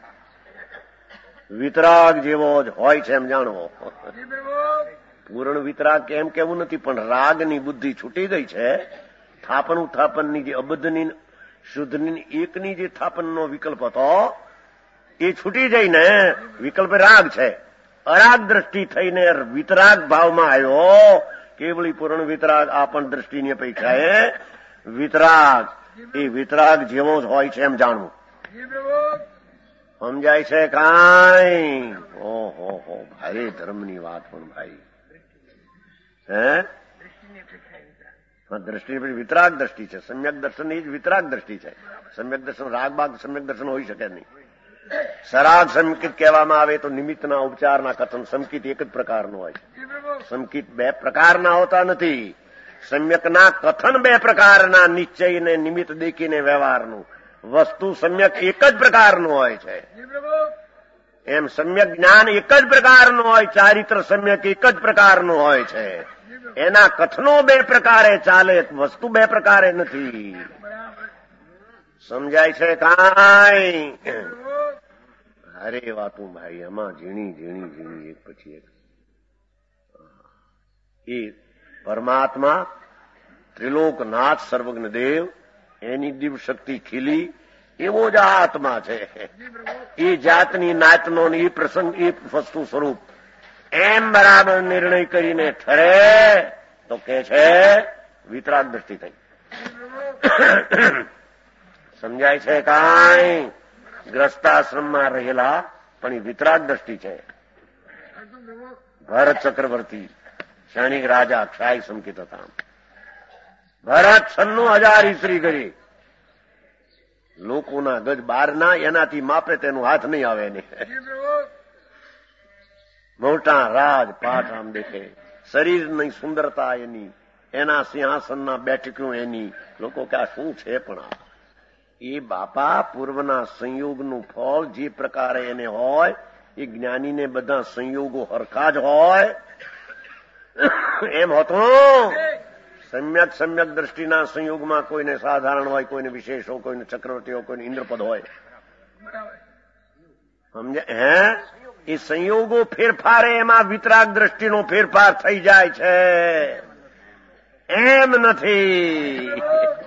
વિતરાગ જેવો જ હોય છે એમ જાણવો. પૂર્ણ વિતરાગ કેમ કેવું નથી, પણ રાગની બુદ્ધિ છૂટી ગઈ છે. થાપન ઉત્થાપનની જે અબદ્ધની શુદ્ધની એકની જે થાપનનો વિકલ્પ હતો એ છૂટી જઈને વિકલ્પ રાગ છે. અરાગ દ્રષ્ટિ થઈને વિતરાગ ભાવમાં આવ્યો. કેવળી પૂર્ણ વિતરાગ આ પણ દ્રષ્ટિની અપેક્ષાએ વિતરાગ એ વિતરાગ જેવો જ હોય છે એમ જાણવું. સમજાય છે કાંઈ? ઓહો હો ભાઈ, ધર્મની વાત પણ ભાઈ. હે દ્રષ્ટિ વિતરાગ દ્રષ્ટિ છે. સમ્યક દર્શન એ જ વિતરાગ દ્રષ્ટિ છે. સમ્યક દર્શન રાગબાગ સમ્યક દર્શન હોઈ શકે નહીં. સરાગ સંકિત કહેવામાં આવે તો નિમિત્તના ઉપચારના કથન સંકિત એક જ પ્રકારનું હોય છે. સંકિત બે પ્રકારના હોતા નથી. સમ્યકના કથન બે પ્રકારના, નિશ્ચયને નિમિત્ત દેખીને વ્યવહારનું. વસ્તુ સમ્યક એક જ પ્રકારનું હોય છે. એમ સમ્યક જ્ઞાન એક જ પ્રકારનું હોય, ચારિત્ર સમ્યક એક જ પ્રકારનું હોય છે. એના કથનો બે પ્રકારે ચાલે, વસ્તુ બે પ્રકારે નથી. સમજાય છે કાંઈ? અરે વાતું ભાઈ, એમાં ઝીણી ઝીણી ઝીણી એક પછી એક. એ પરમાત્મા ત્રિલોકનાથ સર્વજ્ઞ દેવ, એની દિવ્ય શક્તિ ખીલી એવો જ આત્મા છે. એ જાતની નાતનો એ પ્રસંગ એ વસ્તુ સ્વરૂપ એમ બરાબર નિર્ણય કરીને ઠરે તો કે છે વિતરાગ દ્રષ્ટિ થઈ. સમજાય છે કાંઈ? ગ્રસ્તાશ્રમમાં રહેલા પણ એ વિતરાગ દ્રષ્ટિ છે. ભરત ચક્રવર્તી ક્ષણિક રાજા ક્ષાય સંકિત હતા. ભરત છન્નું હજાર ઈસરી કરી, લોકોના ગજ બારના, એનાથી માપે તેનું હાથ નહીં આવે ને. મોટા રાજ પાઠ આમ દેખે, શરીરની સુંદરતા એની, એના સિંહાસનના બેઠક્યું એની. લોકો કે આ શું છે? પણ આ એ બાપા પૂર્વના સંયોગનું ફળ જે પ્રકારે એને હોય, એ જ્ઞાનીને બધા સંયોગો હરખા જ હોય એમ હતું. સમ્યક સમ્યક દ્રષ્ટિના સંયોગમાં કોઈને સાધારણ હોય, કોઈને વિશેષ હોય, કોઈને ચક્રવર્તી હોય, કોઈને ઇન્દ્રપદ હોય. સમજે? હે એ સંયોગો ફેરફારે એમાં વિતરાગ દ્રષ્ટિનો ફેરફાર થઈ જાય છે. એમ નથી.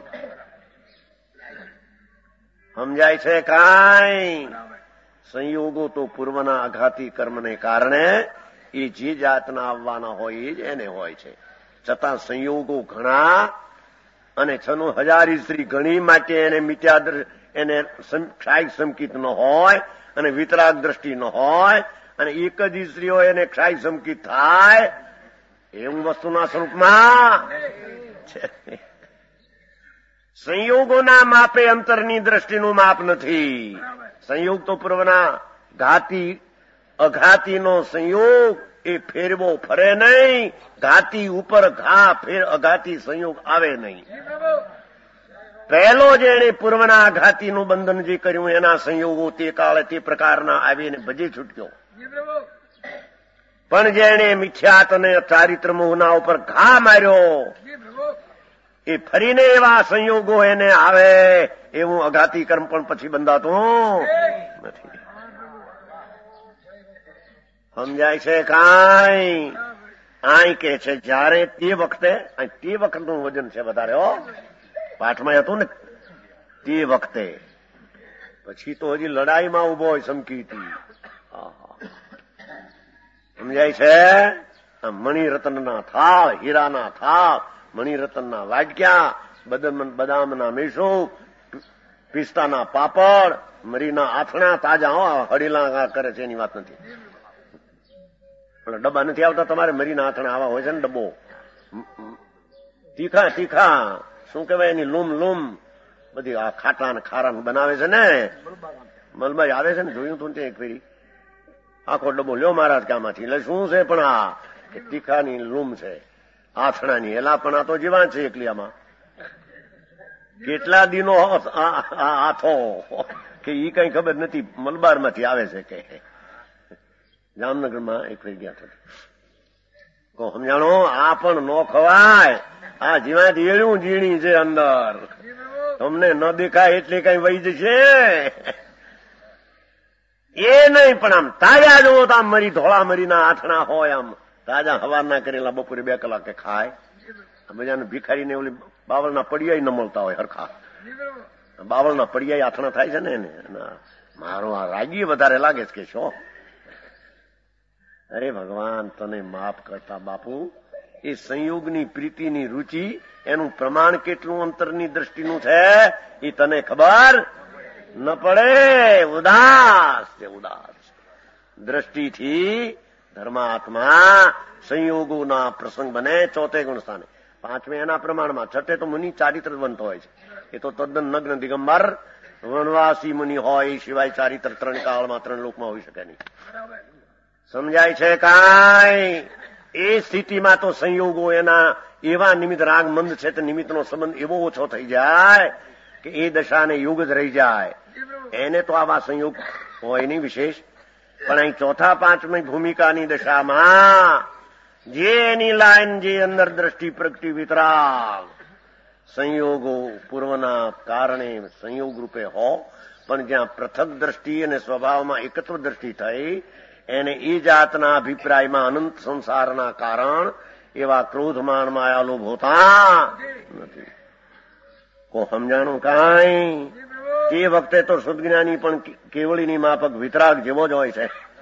સમજાય છે કાંઈ? સંયોગો તો પૂર્વના આઘાતી કર્મને કારણે એ જે જાતના આવવાના હોય એ જ એને હોય છે. છતાં સંયોગો ઘણા અને છનું હજારી સ્ત્રી ઘણી માટે એને મિત્યા એને ક્ષાય સંકિત ન હોય અને વિતરાગ દ્રષ્ટિ ન હોય, અને એક જ સ્ત્રી હોય એને ક્ષાય સંકિત થાય, એવું વસ્તુના સ્વરૂપમાં છે. સંયોગોના માપે અંતરની દ્રષ્ટિનું માપ નથી. સંયોગ તો પૂર્વના ઘાતી અઘાતીનો સંયોગ એ ફેરવો ફરે નહીં. ઘાતી ઉપર ઘા ફેર અઘાતી સંયોગ આવે નહીં. પહેલો જેણે પૂર્વના આઘાતીનું બંધન જે કર્યું એના સંયોગો તે કાળે તે પ્રકારના આવીને ભજી છૂટ્યો. પણ જેણે મિથ્યાત અને ચારિત્ર મોહના ઉપર ઘા માર્યો એ ફરીને એવા સંયોગો એને આવે, એવું અઘાતી કર્મ પણ પછી બંધાતું નથી. સમજાય છે કાંઈ? આય કે છે જયારે તે વખતે, તે વખતનું વજન છે વધારે હો, પાઠમાં હતું ને તે વખતે. પછી તો હજી લડાઈમાં ઉભો હોય સંકીર્તિ. સમજાય છે? મણિરત્નના થાળ, હીરાના થાળ, મણિરત્નના વાટક્યા, બદામના મેસો, પિસ્તાના પાપડ, મરીના આથણા તાજા હડીલા કરે છે એની વાત નથી. ડબ્બા નથી આવતા તમારે મરીના આથણા આવા હોય છે ને ડબ્બો, તીખા તીખા શું કહેવાય એની લૂમ લૂમ બધી આ ખાટા ને ખારા બનાવે છે ને, મલબાઈ આવે છે ને, જોયું તું એક ફેરી આખો ડબ્બો લ્યો મહારાજ કામાંથી. એટલે શું છે? પણ આ તીખાની લૂમ છે, આથણાની. એલા પણ આ તો જીવાન છે એકલિયામાં. કેટલા દિનો આથો કે ઈ કઈ ખબર નથી, મલબાર માંથી આવે છે કે જામનગરમાં એક ફેરી ગયા હતા. તો સમજાણો આ પણ નો ખવાય. આ જીવાથી એળું ઝીણી છે અંદર, તમને ન દેખાય એટલે કઈ વહી જશે એ નહીં. પણ આમ તાજા જુઓ તો આમ મરી ધોળા મરીના આથણા હોય, આમ તાજા હવારના કરેલા બપોરે બે કલાકે ખાય. બધાને ભિખારીને ઓલી બાવળના પડિયા ન મળતા હોય હરખા, બાવળના પડિયા આથણા થાય છે ને એને. મારો આ રાગી વધારે લાગે છે કે શું? અરે ભગવાન તને માફ કરતા બાપુ, એ સંયોગની પ્રીતિની રુચિ એનું પ્રમાણ કેટલું અંતરની દ્રષ્ટિનું છે એ તને ખબર ન પડે. ઉદાસ છે, ઉદાસ દ્રષ્ટિથી ધર્માત્મા સંયોગોના પ્રસંગ બને. ચોથે ગુણ સ્થાને, પાંચમે એના પ્રમાણમાં, છઠ્ઠે તો મુનિ ચારિત્ર બનતો હોય છે. એ તો તદ્દન નગ્ન દિગંબર વનવાસી મુનિ હોય એ સિવાય ચારિત્ર ત્રણ કાળમાં ત્રણ લોકમાં હોઈ શકે નહીં. સમજાય છે કાંઈ? એ સ્થિતિમાં તો સંયોગો એના એવા નિમિત્ત રાગ મંદ છે તે નિમિત્તનો સંબંધ એવો ઓછો થઈ જાય કે એ દશાને યોગ જ રહી જાય. એને તો આવા સંયોગ હોય નહીં વિશેષ. પણ અહીં ચોથા પાંચમી ભૂમિકાની દશામાં જે એની લાઈન, જે અંદર દ્રષ્ટિ પ્રગટી વિતરાગ સંયોગો પૂર્વના કારણે સંયોગ રૂપે હો, પણ જ્યાં પૃથક દ્રષ્ટિ અને સ્વભાવમાં એકત્વ દ્રષ્ટિ થઈ, એને એ જાતના અભિપ્રાયમાં અનંત સંસારના કારણ એવા ક્રોધમાન માયા લોભ હોતા નથી. કો સમજાણું કાંઈ? તે વખતે તો શુદ્ધજ્ઞાની પણ કેવળીની માફક વિતરાગ જેવો જ હોય છે.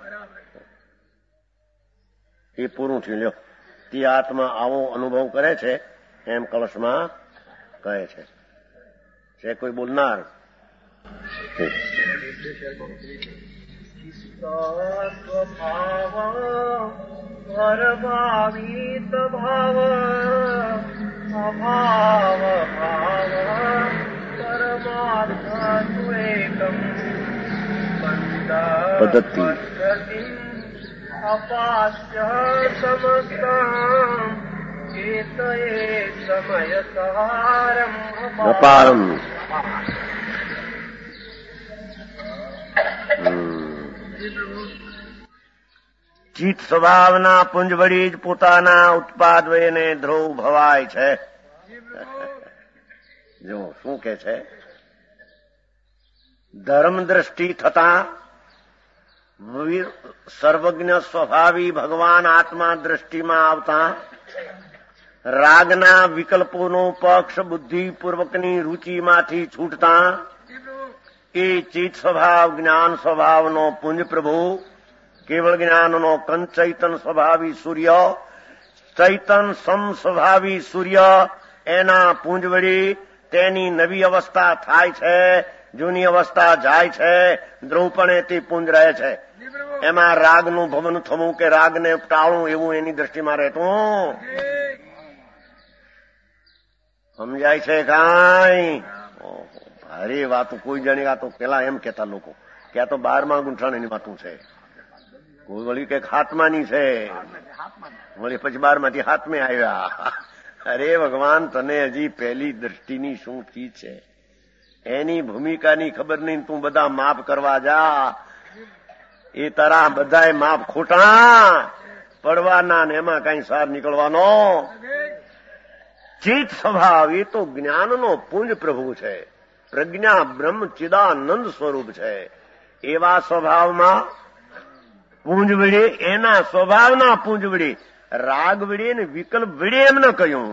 એ પૂરું થયું. લ્યો, તે આત્મા આવો અનુભવ કરે છે એમ કળશમાં કહે છે. છે કોઈ બોલનાર? સ્વભાવિત ભાવ અભાવ ભાવ પરમાર્થ એકમ પદ્ધતિ અપાસ્ય સમસ્તમ ચેતયે સમય સહારમ અપારમ. ચિત્ત સ્વભાવના પુંજ વળી જ પોતાના ઉત્પાદ વયને ધ્રુવ ભવાય છે. જો શું કે છે? ધર્મ દ્રષ્ટિ થતા સર્વજ્ઞ સ્વભાવી ભગવાન આત્મા દ્રષ્ટિમાં આવતા રાગના વિકલ્પોનો પક્ષ બુદ્ધિપૂર્વકની રૂચિમાંથી છૂટતા એ ચિત્ત સ્વભાવ જ્ઞાન સ્વભાવનો પુંજ પ્રભુ કેવળ જ્ઞાનનો કંચૈતન સ્વભાવી સૂર્ય, ચૈતન સમ સ્વભાવી સૂર્ય, એના પુંજ વળી તેની નવી અવસ્થા થાય છે, જૂની અવસ્થા જાય છે, દ્રૌપણે તે પુંજ રહે છે. એમાં રાગનું ભવન થવું કે રાગને ટાળવું એવું એની દ્રષ્ટિમાં રહેતું. સમજાય છે કાંઈ? ભારે વાતો કોઈ જાણી. આ તો પેલા એમ કેતા લોકો કે આ તો બારમા ગુંઠાણાની વાતું છે, કોઈ વળી કે હાથમાની છે, વળી પછી બારમાંથી હાથમે આવ્યા. અરે ભગવાન, તને હજી પહેલી દ્રષ્ટિની શું ચીજ છે એની ભૂમિકાની ખબર નહીં. તું બધા માપ કરવા જા, એ તારા બધાય માપ ખોટા પડવાના ને એમાં કઈ સાર નીકળવાનો. ચિત્ત સ્વભાવ એ તો જ્ઞાનનો પુંજ પ્રભુ છે, પ્રજ્ઞા બ્રહ્મ ચિદાનંદ સ્વરૂપ છે. એવા સ્વભાવમાં પૂંજ વડે, એના સ્વભાવના પૂંજ વડે રાગ વડે ને વિકલ્પ વડે એમ ન કહ્યું.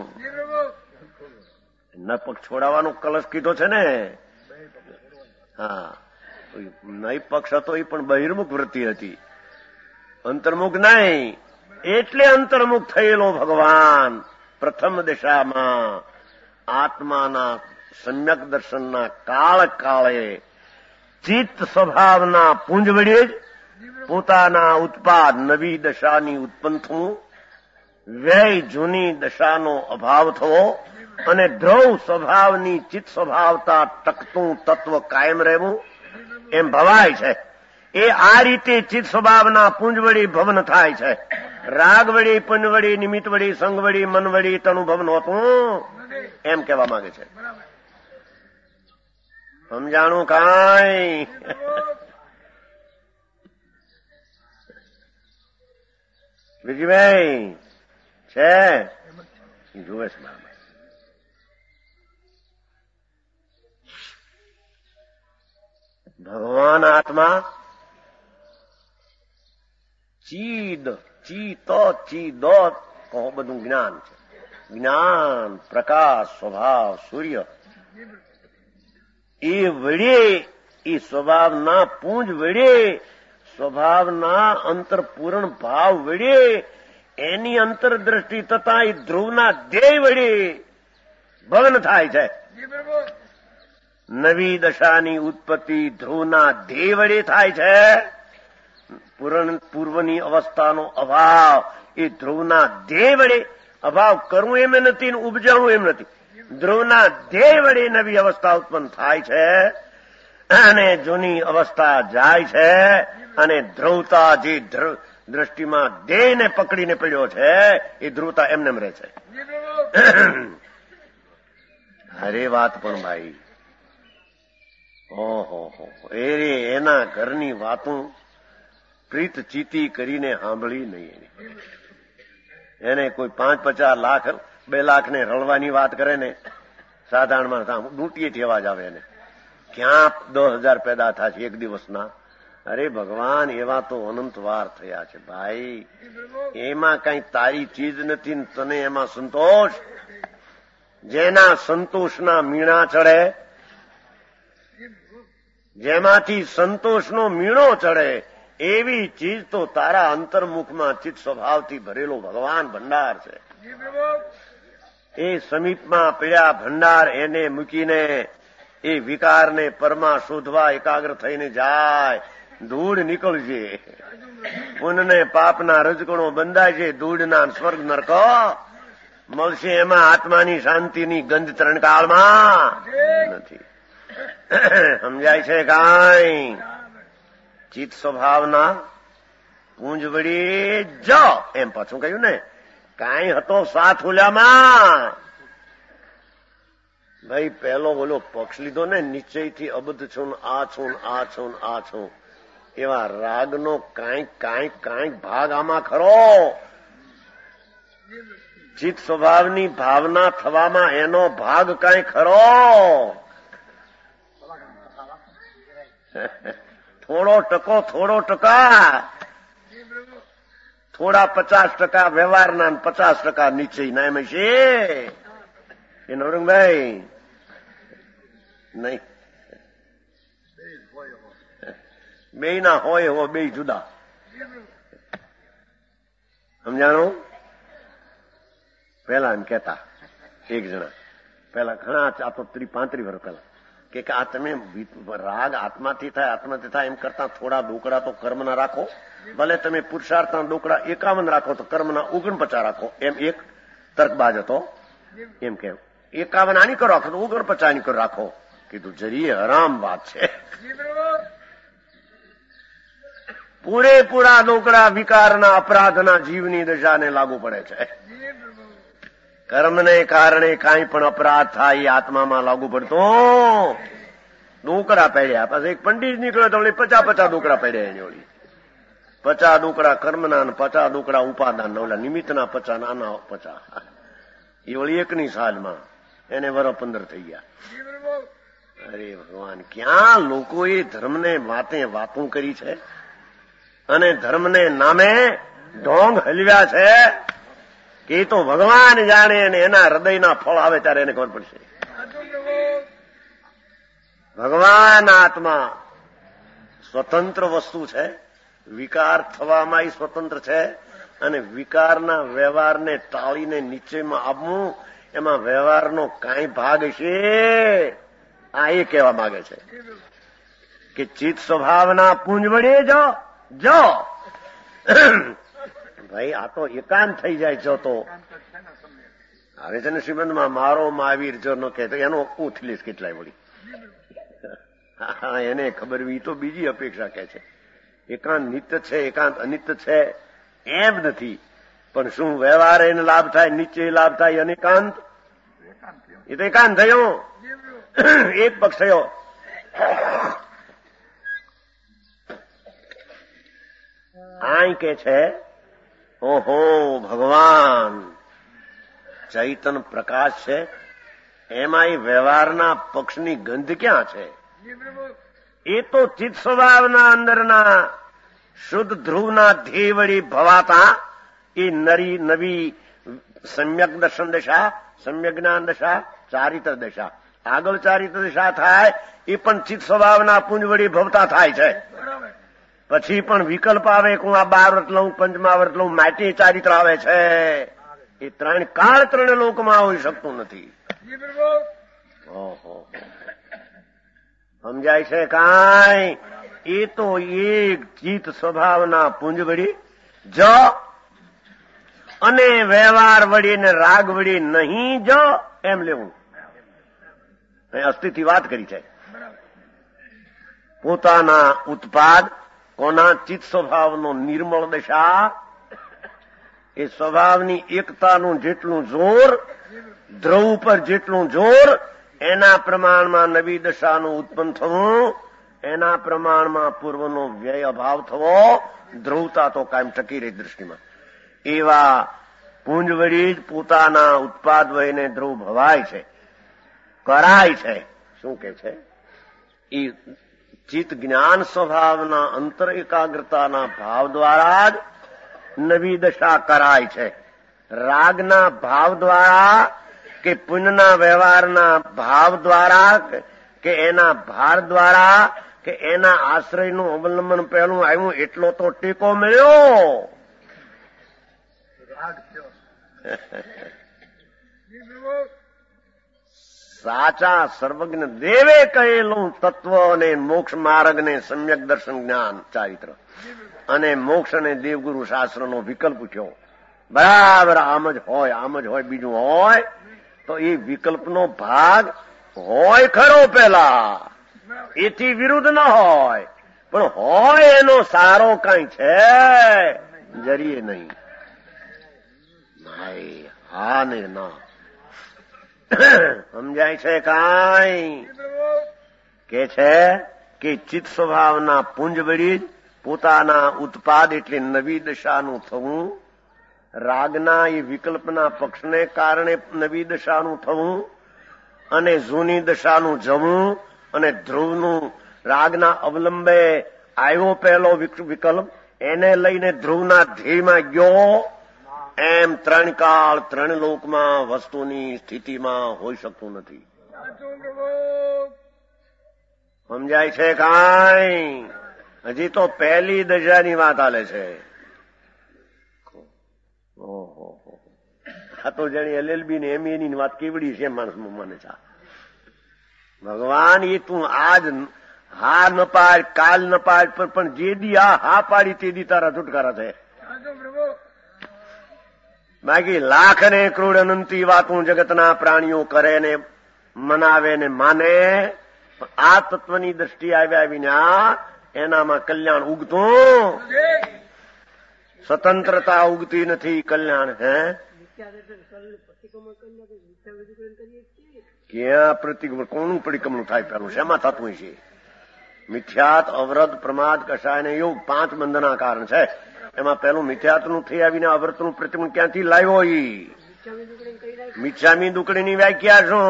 ન પગ છોડાવવાનો કલશ કીધો છે ને. હા, નઈ પક્ષ હતો એ પણ બહિર્મુખ વૃત્તિ હતી, અંતર્મુખ નહીં. એટલે અંતર્મુખ થયેલો ભગવાન પ્રથમ દિશામાં આત્માના સમ્યક દર્શનના કાળ કાળે ચિત્ત સ્વભાવના પુંજ વડે જ પોતાના ઉત્પાદ નવી દશાની ઉત્પન્ન થવું, વ્યય જૂની દશાનો અભાવ થવો અને ધ્રુવ સ્વભાવની ચિત્ત સ્વભાવતા ટકતું તત્વ કાયમ રહેવું એમ ભવાય છે. એ આ રીતે ચિત્ત સ્વભાવના પુંજ વળી ભવન થાય છે. રાગ વળી, પુંજ વળી, નિમિત્ત વળી, સંગ વળી, મન વળી તનુભવ નહોતું એમ કહેવા માંગે છે. સમજાણું કાંઈ? વિજયભાઈ છે જુએ છે. ભગવાન આત્મા ચીદ, ચીત, ચીદ કહો બધું જ્ઞાન છે. જ્ઞાન, પ્રકાશ, સ્વભાવ, સૂર્ય એ વડે, એ સ્વભાવના પૂંજ વડે, સ્વભાવના અંતરપૂર્ણ ભાવ વડે એની અંતરદ્રષ્ટિ થતા એ ધ્રુવના ધ્યેય વળી ભગ્ન થાય છે. નવી દશાની ઉત્પત્તિ ધ્રુવના ધ્યેય વડે થાય છે. પૂર્વની અવસ્થાનો અભાવ એ ધ્રુવના ધ્યેય વડે, અભાવ કરવું એમ નથી ને ઉપજાવું એમ નથી, ધ્રુવના ધ્યેય વડે નવી અવસ્થા ઉત્પન્ન થાય છે અને જૂની અવસ્થા જાય છે અને ધ્રુવતા જે દ્રષ્ટિમાં ધ્યેયને પકડીને પડ્યો છે એ ધ્રુવતા એમને રહે છે. અરે વાત પણ ભાઈ, ઓહો હો, એ એના ઘરની વાતું પ્રીત ચીતી કરીને સાંભળી નહીં. એને કોઈ પાંચ પચાસ લાખ બે લાખ ને રળવાની વાત કરે ને સાધારણમાં ડૂંટીએથી અવાજ આવે ને ક્યાં દસ હજાર પેદા થાય છે એક દિવસના. અરે ભગવાન, એવા તો અનંત વાર થયા છે ભાઈ. એમાં કઈ તારી ચીજ નથી ને તને એમાં સંતોષ. જેના સંતોષના મીણા ચડે, જેમાંથી સંતોષનો મીણો ચડે એવી ચીજ તો તારા અંતર્મુખમાં ચિત્ત સ્વભાવથી ભરેલો ભગવાન ભંડાર છે. એ સમીપમાં પીળ્યા ભંડાર એને મૂકીને એ વિકારને પરમાં શોધવા એકાગ્ર થઈને જાય, ધૂળ નીકળશે. પુણ્યને પાપના રજકણો બંધાય છે, ધૂળના સ્વર્ગ નરકો મળશે. એમાં આત્માની શાંતિની ગંધ ત્રણકાળમાં નથી. સમજાય છે કાંઈ? ચિત્ત સ્વભાવના પૂંજ વળી જો એમ પાછું કહ્યું ને, કાંઈ હતો સાથ ઓલામાં. ભાઈ પહેલો ઓલો પક્ષ લીધો ને, નિશ્ચયથી અબદ્ધ છું, આ છું, આ છું, આ છું, એવા રાગનો કાંઈક કાંઈક કાંઈક ભાગ આમાં ખરો. ચિત્ત સ્વભાવની ભાવના થવામાં એનો ભાગ કાંઈ ખરો. થોડો ટકો થોડો ટકા, થોડા પચાસ ટકા વ્યવહારના પચાસ ટકા નિશ્ચયના એમ છે એ નવરંગભાઈ નહીં. બે ના હોય હો, બે જુદા. સમજાણું? પેલા એમ કેતા એક જણા, પેલા ઘણા આ તો ત્રી પાંત્રી વર્ષ પહેલા કે આ તમે રાગ આત્માથી થાય આત્માથી થાય એમ કરતા થોડા ડોકડા તો કર્મના રાખો. ભલે તમે પુરુષાર્થના ડોકડા એકાવન રાખો તો કર્મના ઓગણપચાસ રાખો. એમ એક તર્કબાજ હતો. એમ કેમ એકાવન આની કરો રાખો તો ઓગણપચાસ આની કરો રાખો. કીધું જરી હરામ વાત છે. પૂરેપૂરા ડોકડા વિકારના અપરાધના જીવની દશાને લાગુ પડે છે. કર્મને કારણે કાંઈ પણ અપરાધ થાય એ આત્મામાં લાગુ પડતો. ડોકરા પડ્યા પાછા એક પંડિત નીકળ્યો તો પચાસ પચાસ ડોકરા પડ્યા એની ઓળી. પચાસ ડોકરા કર્મના ને પચાસ ડોકરા ઉપાદાન ઓલા નિમિત્તના પચાસ નાના પચાસ. એ ઓળી એકની સાલમાં એને વરસ પંદર થઈ ગયા. અરે ભગવાન, ક્યાં લોકોએ ધર્મને વાતે વાતું કરી છે અને ધર્મને નામે ઢોંગ હલવ્યા છે કે એ તો ભગવાન જાણે અને એના હૃદયના ફળ આવે ત્યારે એને ખબર પડશે. ભગવાન આત્મા સ્વતંત્ર વસ્તુ છે. વિકાર થવામાં સ્વતંત્ર છે અને વિકારના વ્યવહારને ટાળીને નિશ્ચયમાં આવવું એમાં વ્યવહારનો કાંઈ ભાગ છે. આ એ કહેવા માંગે છે કે ચિત્ત સ્વભાવના પૂંજ વડે જો જો ભાઈ આ તો એકાંત થઈ જાય છો તો આવે છે ને શ્રીમંતમાં મારો મહાવીર જો ન કે એનો ઉથલીશ કેટલાય વળી. હા, એને ખબર વી તો બીજી અપેક્ષા કે છે. એકાંત નિત્ય છે, એકાંત અનિત્ય છે એમ નથી. પણ શું વ્યવહાર એને લાભ થાય, નિશ્ચય લાભ થાય અને એકાંત એ તો એકાંત થયો, એક પક્ષ થયો. આય કે છે ઓહો ભગવાન ચૈતન પ્રકાશ છે, એમાં એ વ્યવહારના પક્ષની ગંધ ક્યાં છે? એ તો ચિત્ત સ્વભાવના અંદરના શુદ્ધ ધ્રુવના ધ્યેય વળી ભવાતા એ નરી નવી સમ્યક દર્શન દશા, સમ્યક જ્ઞાન દશા, ચારિત્ર દશા. આગળ ચારિત્ર દશા થાય એ પણ ચિત્ત સ્વભાવના પુંજ વળી ભવતા થાય છે. પછી પણ વિકલ્પ આવે કે હું આ બાર વ્રત લઉં, પંચમા વ્રત લઉં, માટી ચારિત્ર આવે છે. એ ત્રણ કાળ ત્રણ લોકમાં હોઈ શકતું નથી. ઓહો, સમજાય છે કાંઈ? એ તો એક ચિત્ત સ્વભાવના પુંજ વળી જ અને વ્યવહાર વળી ને રાગ વળી નહીં જ એમ લેવું. અસ્થિથી વાત કરી છે. પોતાના ઉત્પાદ કોના ચિત્ત સ્વભાવનો નિર્મળ દશા, એ સ્વભાવની એકતાનું જેટલું જોર, ધ્રુવ પર જેટલું જોર, એના પ્રમાણમાં નવી દશાનું ઉત્પન્ન થવું, એના પ્રમાણમાં પૂર્વનો વ્યય અભાવ થવો, ધ્રુવતા તો કાયમ ટકી રહી દૃષ્ટિમાં. એવા પુંજ વળી જ પોતાના ઉત્પાદ વયને ધ્રુવ ભવાય છે, કરાય છે. શું કે છે? એ ચિત્ત જ્ઞાન સ્વભાવના અંતર એકાગ્રતાના ભાવ દ્વારા જ નવી દશા કરાય છે. રાગના ભાવ દ્વારા કે પુણ્યના વ્યવહારના ભાવ દ્વારા કે એના ભાર દ્વારા કે એના આશ્રયનું અવલંબન પહેલું આવ્યું એટલો તો ટેકો મળ્યો. સાચા સર્વજ્ઞ દેવે કહેલું તત્વ અને મોક્ષ માર્ગને સમ્યક દર્શન જ્ઞાન ચારિત્ર અને મોક્ષ અને દેવગુરુ શાસ્ત્રનો વિકલ્પ પૂછ્યો. બરાબર આમ જ હોય, આમ જ હોય, બીજું હોય તો એ વિકલ્પનો ભાગ હોય ખરો પેલા, એથી વિરુદ્ધ ન હોય, પણ હોય એનો સારો કઈ છે જરીએ નહીં. હા ને ના સમજાય છે કાંઈ? કે છે કે ચિત્ત સ્વભાવના પુંજ વળી જ પોતાના ઉત્પાદ એટલે નવી દશાનું થવું, રાગના એ વિકલ્પના પક્ષને કારણે નવી દશાનું થવું અને જૂની દશાનું જવું અને ધ્રુવનું રાગના અવલંબે આવ્યો પહેલો વિકલ્પ એને લઈને ધ્રુવના ધ્યેયમાં ગયો. એમ ત્રણ કાળ ત્રણ લોકમાં વસ્તુની સ્થિતિમાં હોઈ શકતું નથી. સમજાય છે કાંઈ? હજી તો પહેલી દશાની વાત હાલે છે. ઓહો, આ તો જાણી એલએલબી ને એમ એની વાત કેવડી છે માણસ મને છે. ભગવાન એ તું આજ હા ન પાડ, કાલ ન પાડ, પણ જે દી આ હા પાડી તે દી તારા છુટકારા છે. બાકી લાખ ને કરોડ અનંતી વાતું જગતના પ્રાણીઓ કરે ને મનાવે ને માને, આ તત્વની દ્રષ્ટિ આવ્યા વિના એનામાં કલ્યાણ ઉગતું, સ્વતંત્રતા ઉગતી નથી. કલ્યાણ હે ક્યાં પ્રતિક્રમણ? કોનું પરિક્રમણ થાય? પેલું શેમાં થતું હોય છે? મિથ્યાત, અવરત, પ્રમાદ, કષાય ને યોગ પાંચ બંધના કારણ છે. એમાં પેલું મિથ્યાતનું થઈ આવીને અવરતનું પ્રતિક્રમણ ક્યાંથી લાવ્યો? ઈ મિચ્છામી દુકડીની વ્યાખ્યા શું?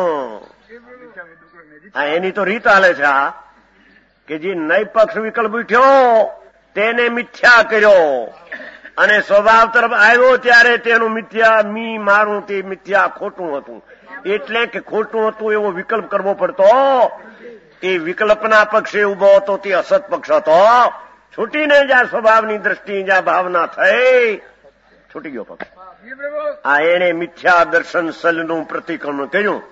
હા, એની તો રીત હાલે છે આ કે જે નય પક્ષ વિકલ્પ ઉઠ્યો તેને મિથ્યા કર્યો અને સ્વભાવ તરફ આવ્યો ત્યારે તેનું મિથ્યા મી મારું તે મિથ્યા ખોટું હતું. એટલે કે ખોટું હતું એવો વિકલ્પ કરવો પડતો. એ વિકલ્પના પક્ષે ઉભો હતો તે અસત પક્ષ હતો. છૂટીને જ્યાં સ્વભાવની દ્રષ્ટિ જ્યાં ભાવના થઈ છૂટી ગયો પક્ષ. આ એને મિથ્યા દર્શન સલનું પ્રતિક્રમણ કર્યું.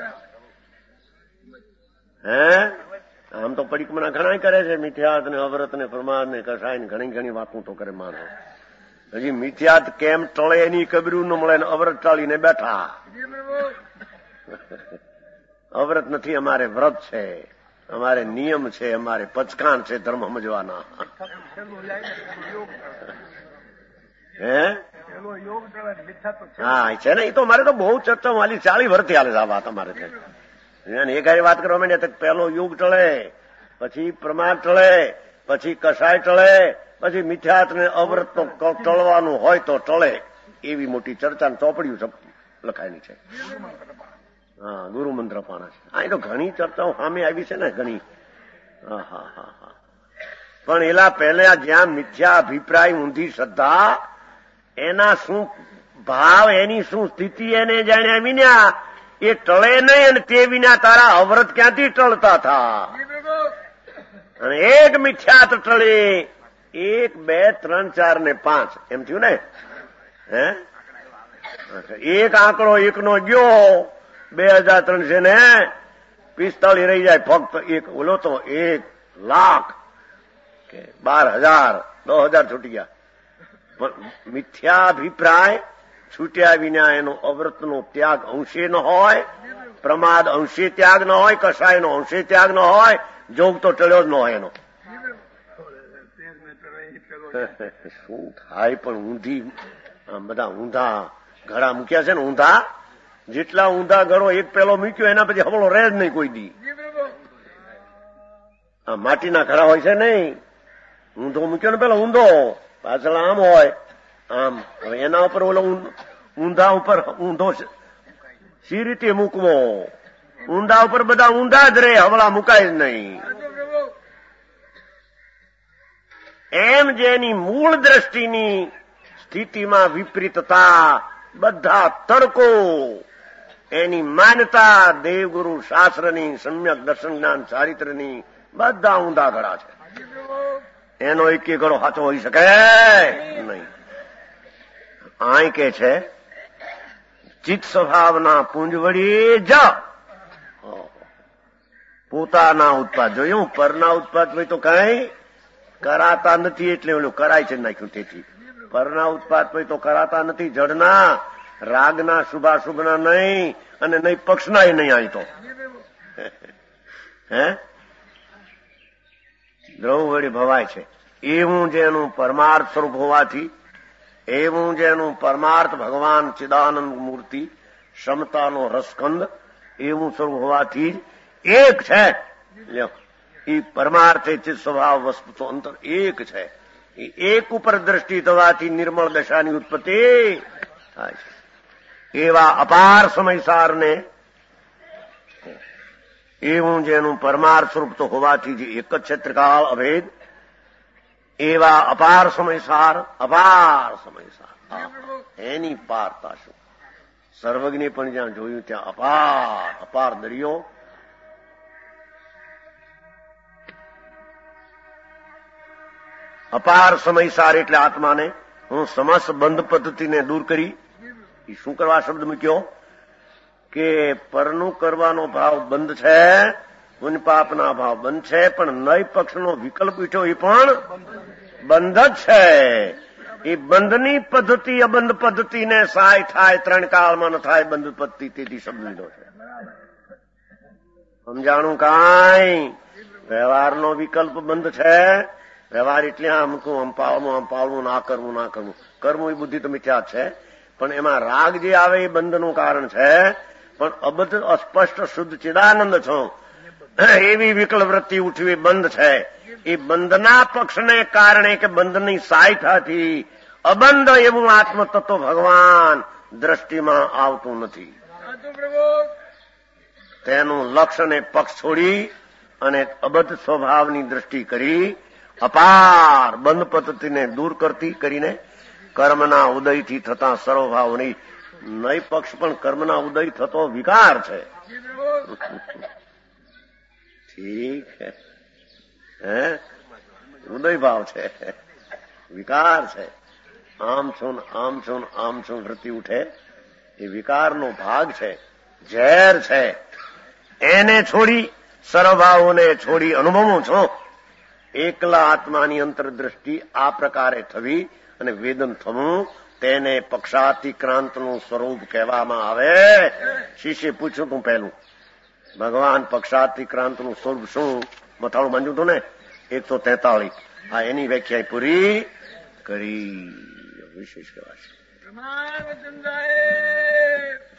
હે આમ તો પરિક્રમણા ઘણા કરે છે, મિથ્યાત ને અવરત ને પ્રમાદ ને કસાય ને ઘણી ઘણી વાતો તો કરે માણસો. હજી મિથ્યાત કેમ ટળે એની કબરું ન મળે ને અવરત ટાળીને બેઠા. અવરત નથી, અમારે વ્રત છે, અમારે નિયમ છે, અમારે પચકાણ છે ધર્મ સમજવાના. હે હા છે ને. એ તો મારે તો બહુ ચર્ચા વાલી ચાલી વર્ષથી હાલે આ વાત અમારે છે. એક હારી વાત કરવા માંડે પહેલો યુગ ટળે, પછી પ્રમાદ ટળે, પછી કસાય ટળે, પછી મિથ્યાત ને અવરત તો ટળવાનું હોય તો ટળે. એવી મોટી ચર્ચા ચોપડીઓ લખાયેલી છે. હા, ગુરુ મંત્ર પણ છે. આ તો ઘણી ચર્ચાઓ સામે આવી છે ને ઘણી. હા હા હા હા પણ એલા પહેલા જ્યાં મિથ્યા અભિપ્રાય, ઊંધી શ્રદ્ધા, એના શું ભાવ, એની શું સ્થિતિ એને જાણ્યા વિના એ ટળે નહીં. અને તે વિના તારા અવરત ક્યાંથી ટળતા હતા? અને એક મિથ્યાત ટળે એક બે ત્રણ ચાર ને પાંચ એમ થયું ને? હે એક આંકડો એકનો ગયો બે હજાર ત્રણસો ને પિસ્તાળીસ રહી જાય ફક્ત એક. ઓલો તો એક લાખ કે બાર હજાર દસ હજાર છૂટી ગયા. પણ મિથ્યાભિપ્રાય છૂટ્યા વિના એનો અવ્રતનો ત્યાગ અંશે ન હોય, પ્રમાદ અંશે ત્યાગ ન હોય, કસાયનો અંશે ત્યાગ ન હોય, જોગ તો ટળ્યો જ ન હોય એનો. શું થાય પણ ઊંધી બધા ઊંધા ઘડા મૂક્યા છે ને. ઊંધા જેટલા ઊંધા ઘડો એક પેલો મૂક્યો એના પછી હવળો રહે જ નહીં કોઈ દી. આ માટીના ઘડા હોય છે નહીં, ઊંધો મૂક્યો ને પેલો ઊંધો પાછળ આમ હોય આમ. હવે એના ઉપર ઓલો ઊંધા ઉપર ઊંધો સી રીતે મૂકવો? ઊંધા ઉપર બધા ઊંધા જ રહે, હવળા મુકાય જ નહીં. એમ જેની મૂળ દ્રષ્ટિની સ્થિતિમાં વિપરીતતા, બધા તડકો, એની માન્યતા દેવગુરુ શાસ્ત્રની, સમ્યક દર્શન જ્ઞાન ચારિત્રની બધા ઊંધા ઘડા છે. એનો એક ઘડો સાચો હોઈ શકે નહીં. આય કે છે ચિત્ત સ્વભાવના પુંજ વળી જ પોતાના ઉત્પાદ. જોયું પરના ઉત્પાદ હોય તો કઈ કરાતા નથી, એટલે ઓલું કરાય છે નાખ્યું. તેથી પરના ઉત્પાદ હોય તો કરાતા નથી, જડના રાગના શુભાશુભના નહીં, અને નહીં પક્ષના નહીં. અહીં તો હે દ્રવ વળી ભવાય છે. એવું જેનું પરમાર્થ સ્વરૂપ હોવાથી, એવું જેનું પરમાર્થ ભગવાન ચિદાનંદ મૂર્તિ ક્ષમતાનો રસકંદ એવું સ્વરૂપ હોવાથી જ એક છે. એ પરમાર્થ ચિત્ત સ્વભાવ વસ્તુ તો અંતર એક છે. એ એક ઉપર દ્રષ્ટિ થવાથી નિર્મળ દશાની ઉત્પત્તિ થાય છે. એવા અપાર સમયસારને, એવું જેનું પરમાર્થ સ્વરૂપ તો હોવાથી જે એક જ ક્ષેત્રકાળ અભેદ, એવા અપાર સમયસાર, અપાર સમયસાર એની પારતા શું? સર્વજ્ઞે પણ જ્યાં જોયું ત્યાં અપાર અપાર દરિયો. અપાર સમયસાર એટલે આત્માને હું સમસ્ત બંધ પદ્ધતિને દૂર કરી. એ શું કરવા શબ્દ મૂક્યો? કે પરનું કરવાનો ભાવ બંધ છે, પુણ્ય પાપના ભાવ બંધ છે, પણ નય પક્ષનો વિકલ્પ ઉઠ્યો એ પણ બંધ જ છે. એ બંધની પદ્ધતિ અબંધ પદ્ધતિને સહાય થાય, ત્રણ કાળમાં ન થાય બંધ પદ્ધતિ. તેથી શબ્દ લીધો છે. સમજાણું કાંઈ? વ્યવહારનો વિકલ્પ બંધ છે. વ્યવહાર એટલે આમ મૂકવું, આમ પાળવું, આમ પાળવું, ના કરવું, ના કરવું. કરવું એ બુદ્ધિ તો મિથ્યા છે, પણ એમાં રાગ જે આવે એ બંધનું કારણ છે. પણ અબદ્ધ અસ્પષ્ટ શુદ્ધ ચિદાનંદ છો, એવી વિકલ્પ વૃત્તિ ઉઠવી બંધ છે. એ બંધના પક્ષને કારણે કે બંધની સહાયતાથી અબંધ એવું આત્મતત્વ ભગવાન દ્રષ્ટિમાં આવતું નથી. તેનું લક્ષ ને પક્ષ છોડી અને અબદ્ધ સ્વભાવની દ્રષ્ટિ કરી અપાર બંધ પદ્ધતિને દૂર કરતી કરીને કર્મના ઉદયથી થતા સર્વભાવની નય પક્ષ પણ કર્મના ઉદય થતો વિકાર છે. ઠીક હે, ઉદય ભાવ છે, વિકાર છે. આમ છું આમ છું આમ છું વૃત્તિ ઉઠે એ વિકારનો ભાગ છે, ઝેર છે. એને છોડી સર્વભાવોને છોડી અનુભવું છો. એકલા આત્માની અંતરદ્રષ્ટિ આ પ્રકારે થવી અને વેદન થવું, તેને પક્ષાતિક્રાંતનું સ્વરૂપ કહેવામાં આવે. શિષ્ય પૂછ્યું તું પહેલું, ભગવાન પક્ષાતિક્રાંતનું સ્વરૂપ શું? મથાળું બાંધ્યું હતું ને એકસો તેતાળીસ. આ એની વ્યાખ્યા પૂરી કરી. વિશેષ કહેવાશે.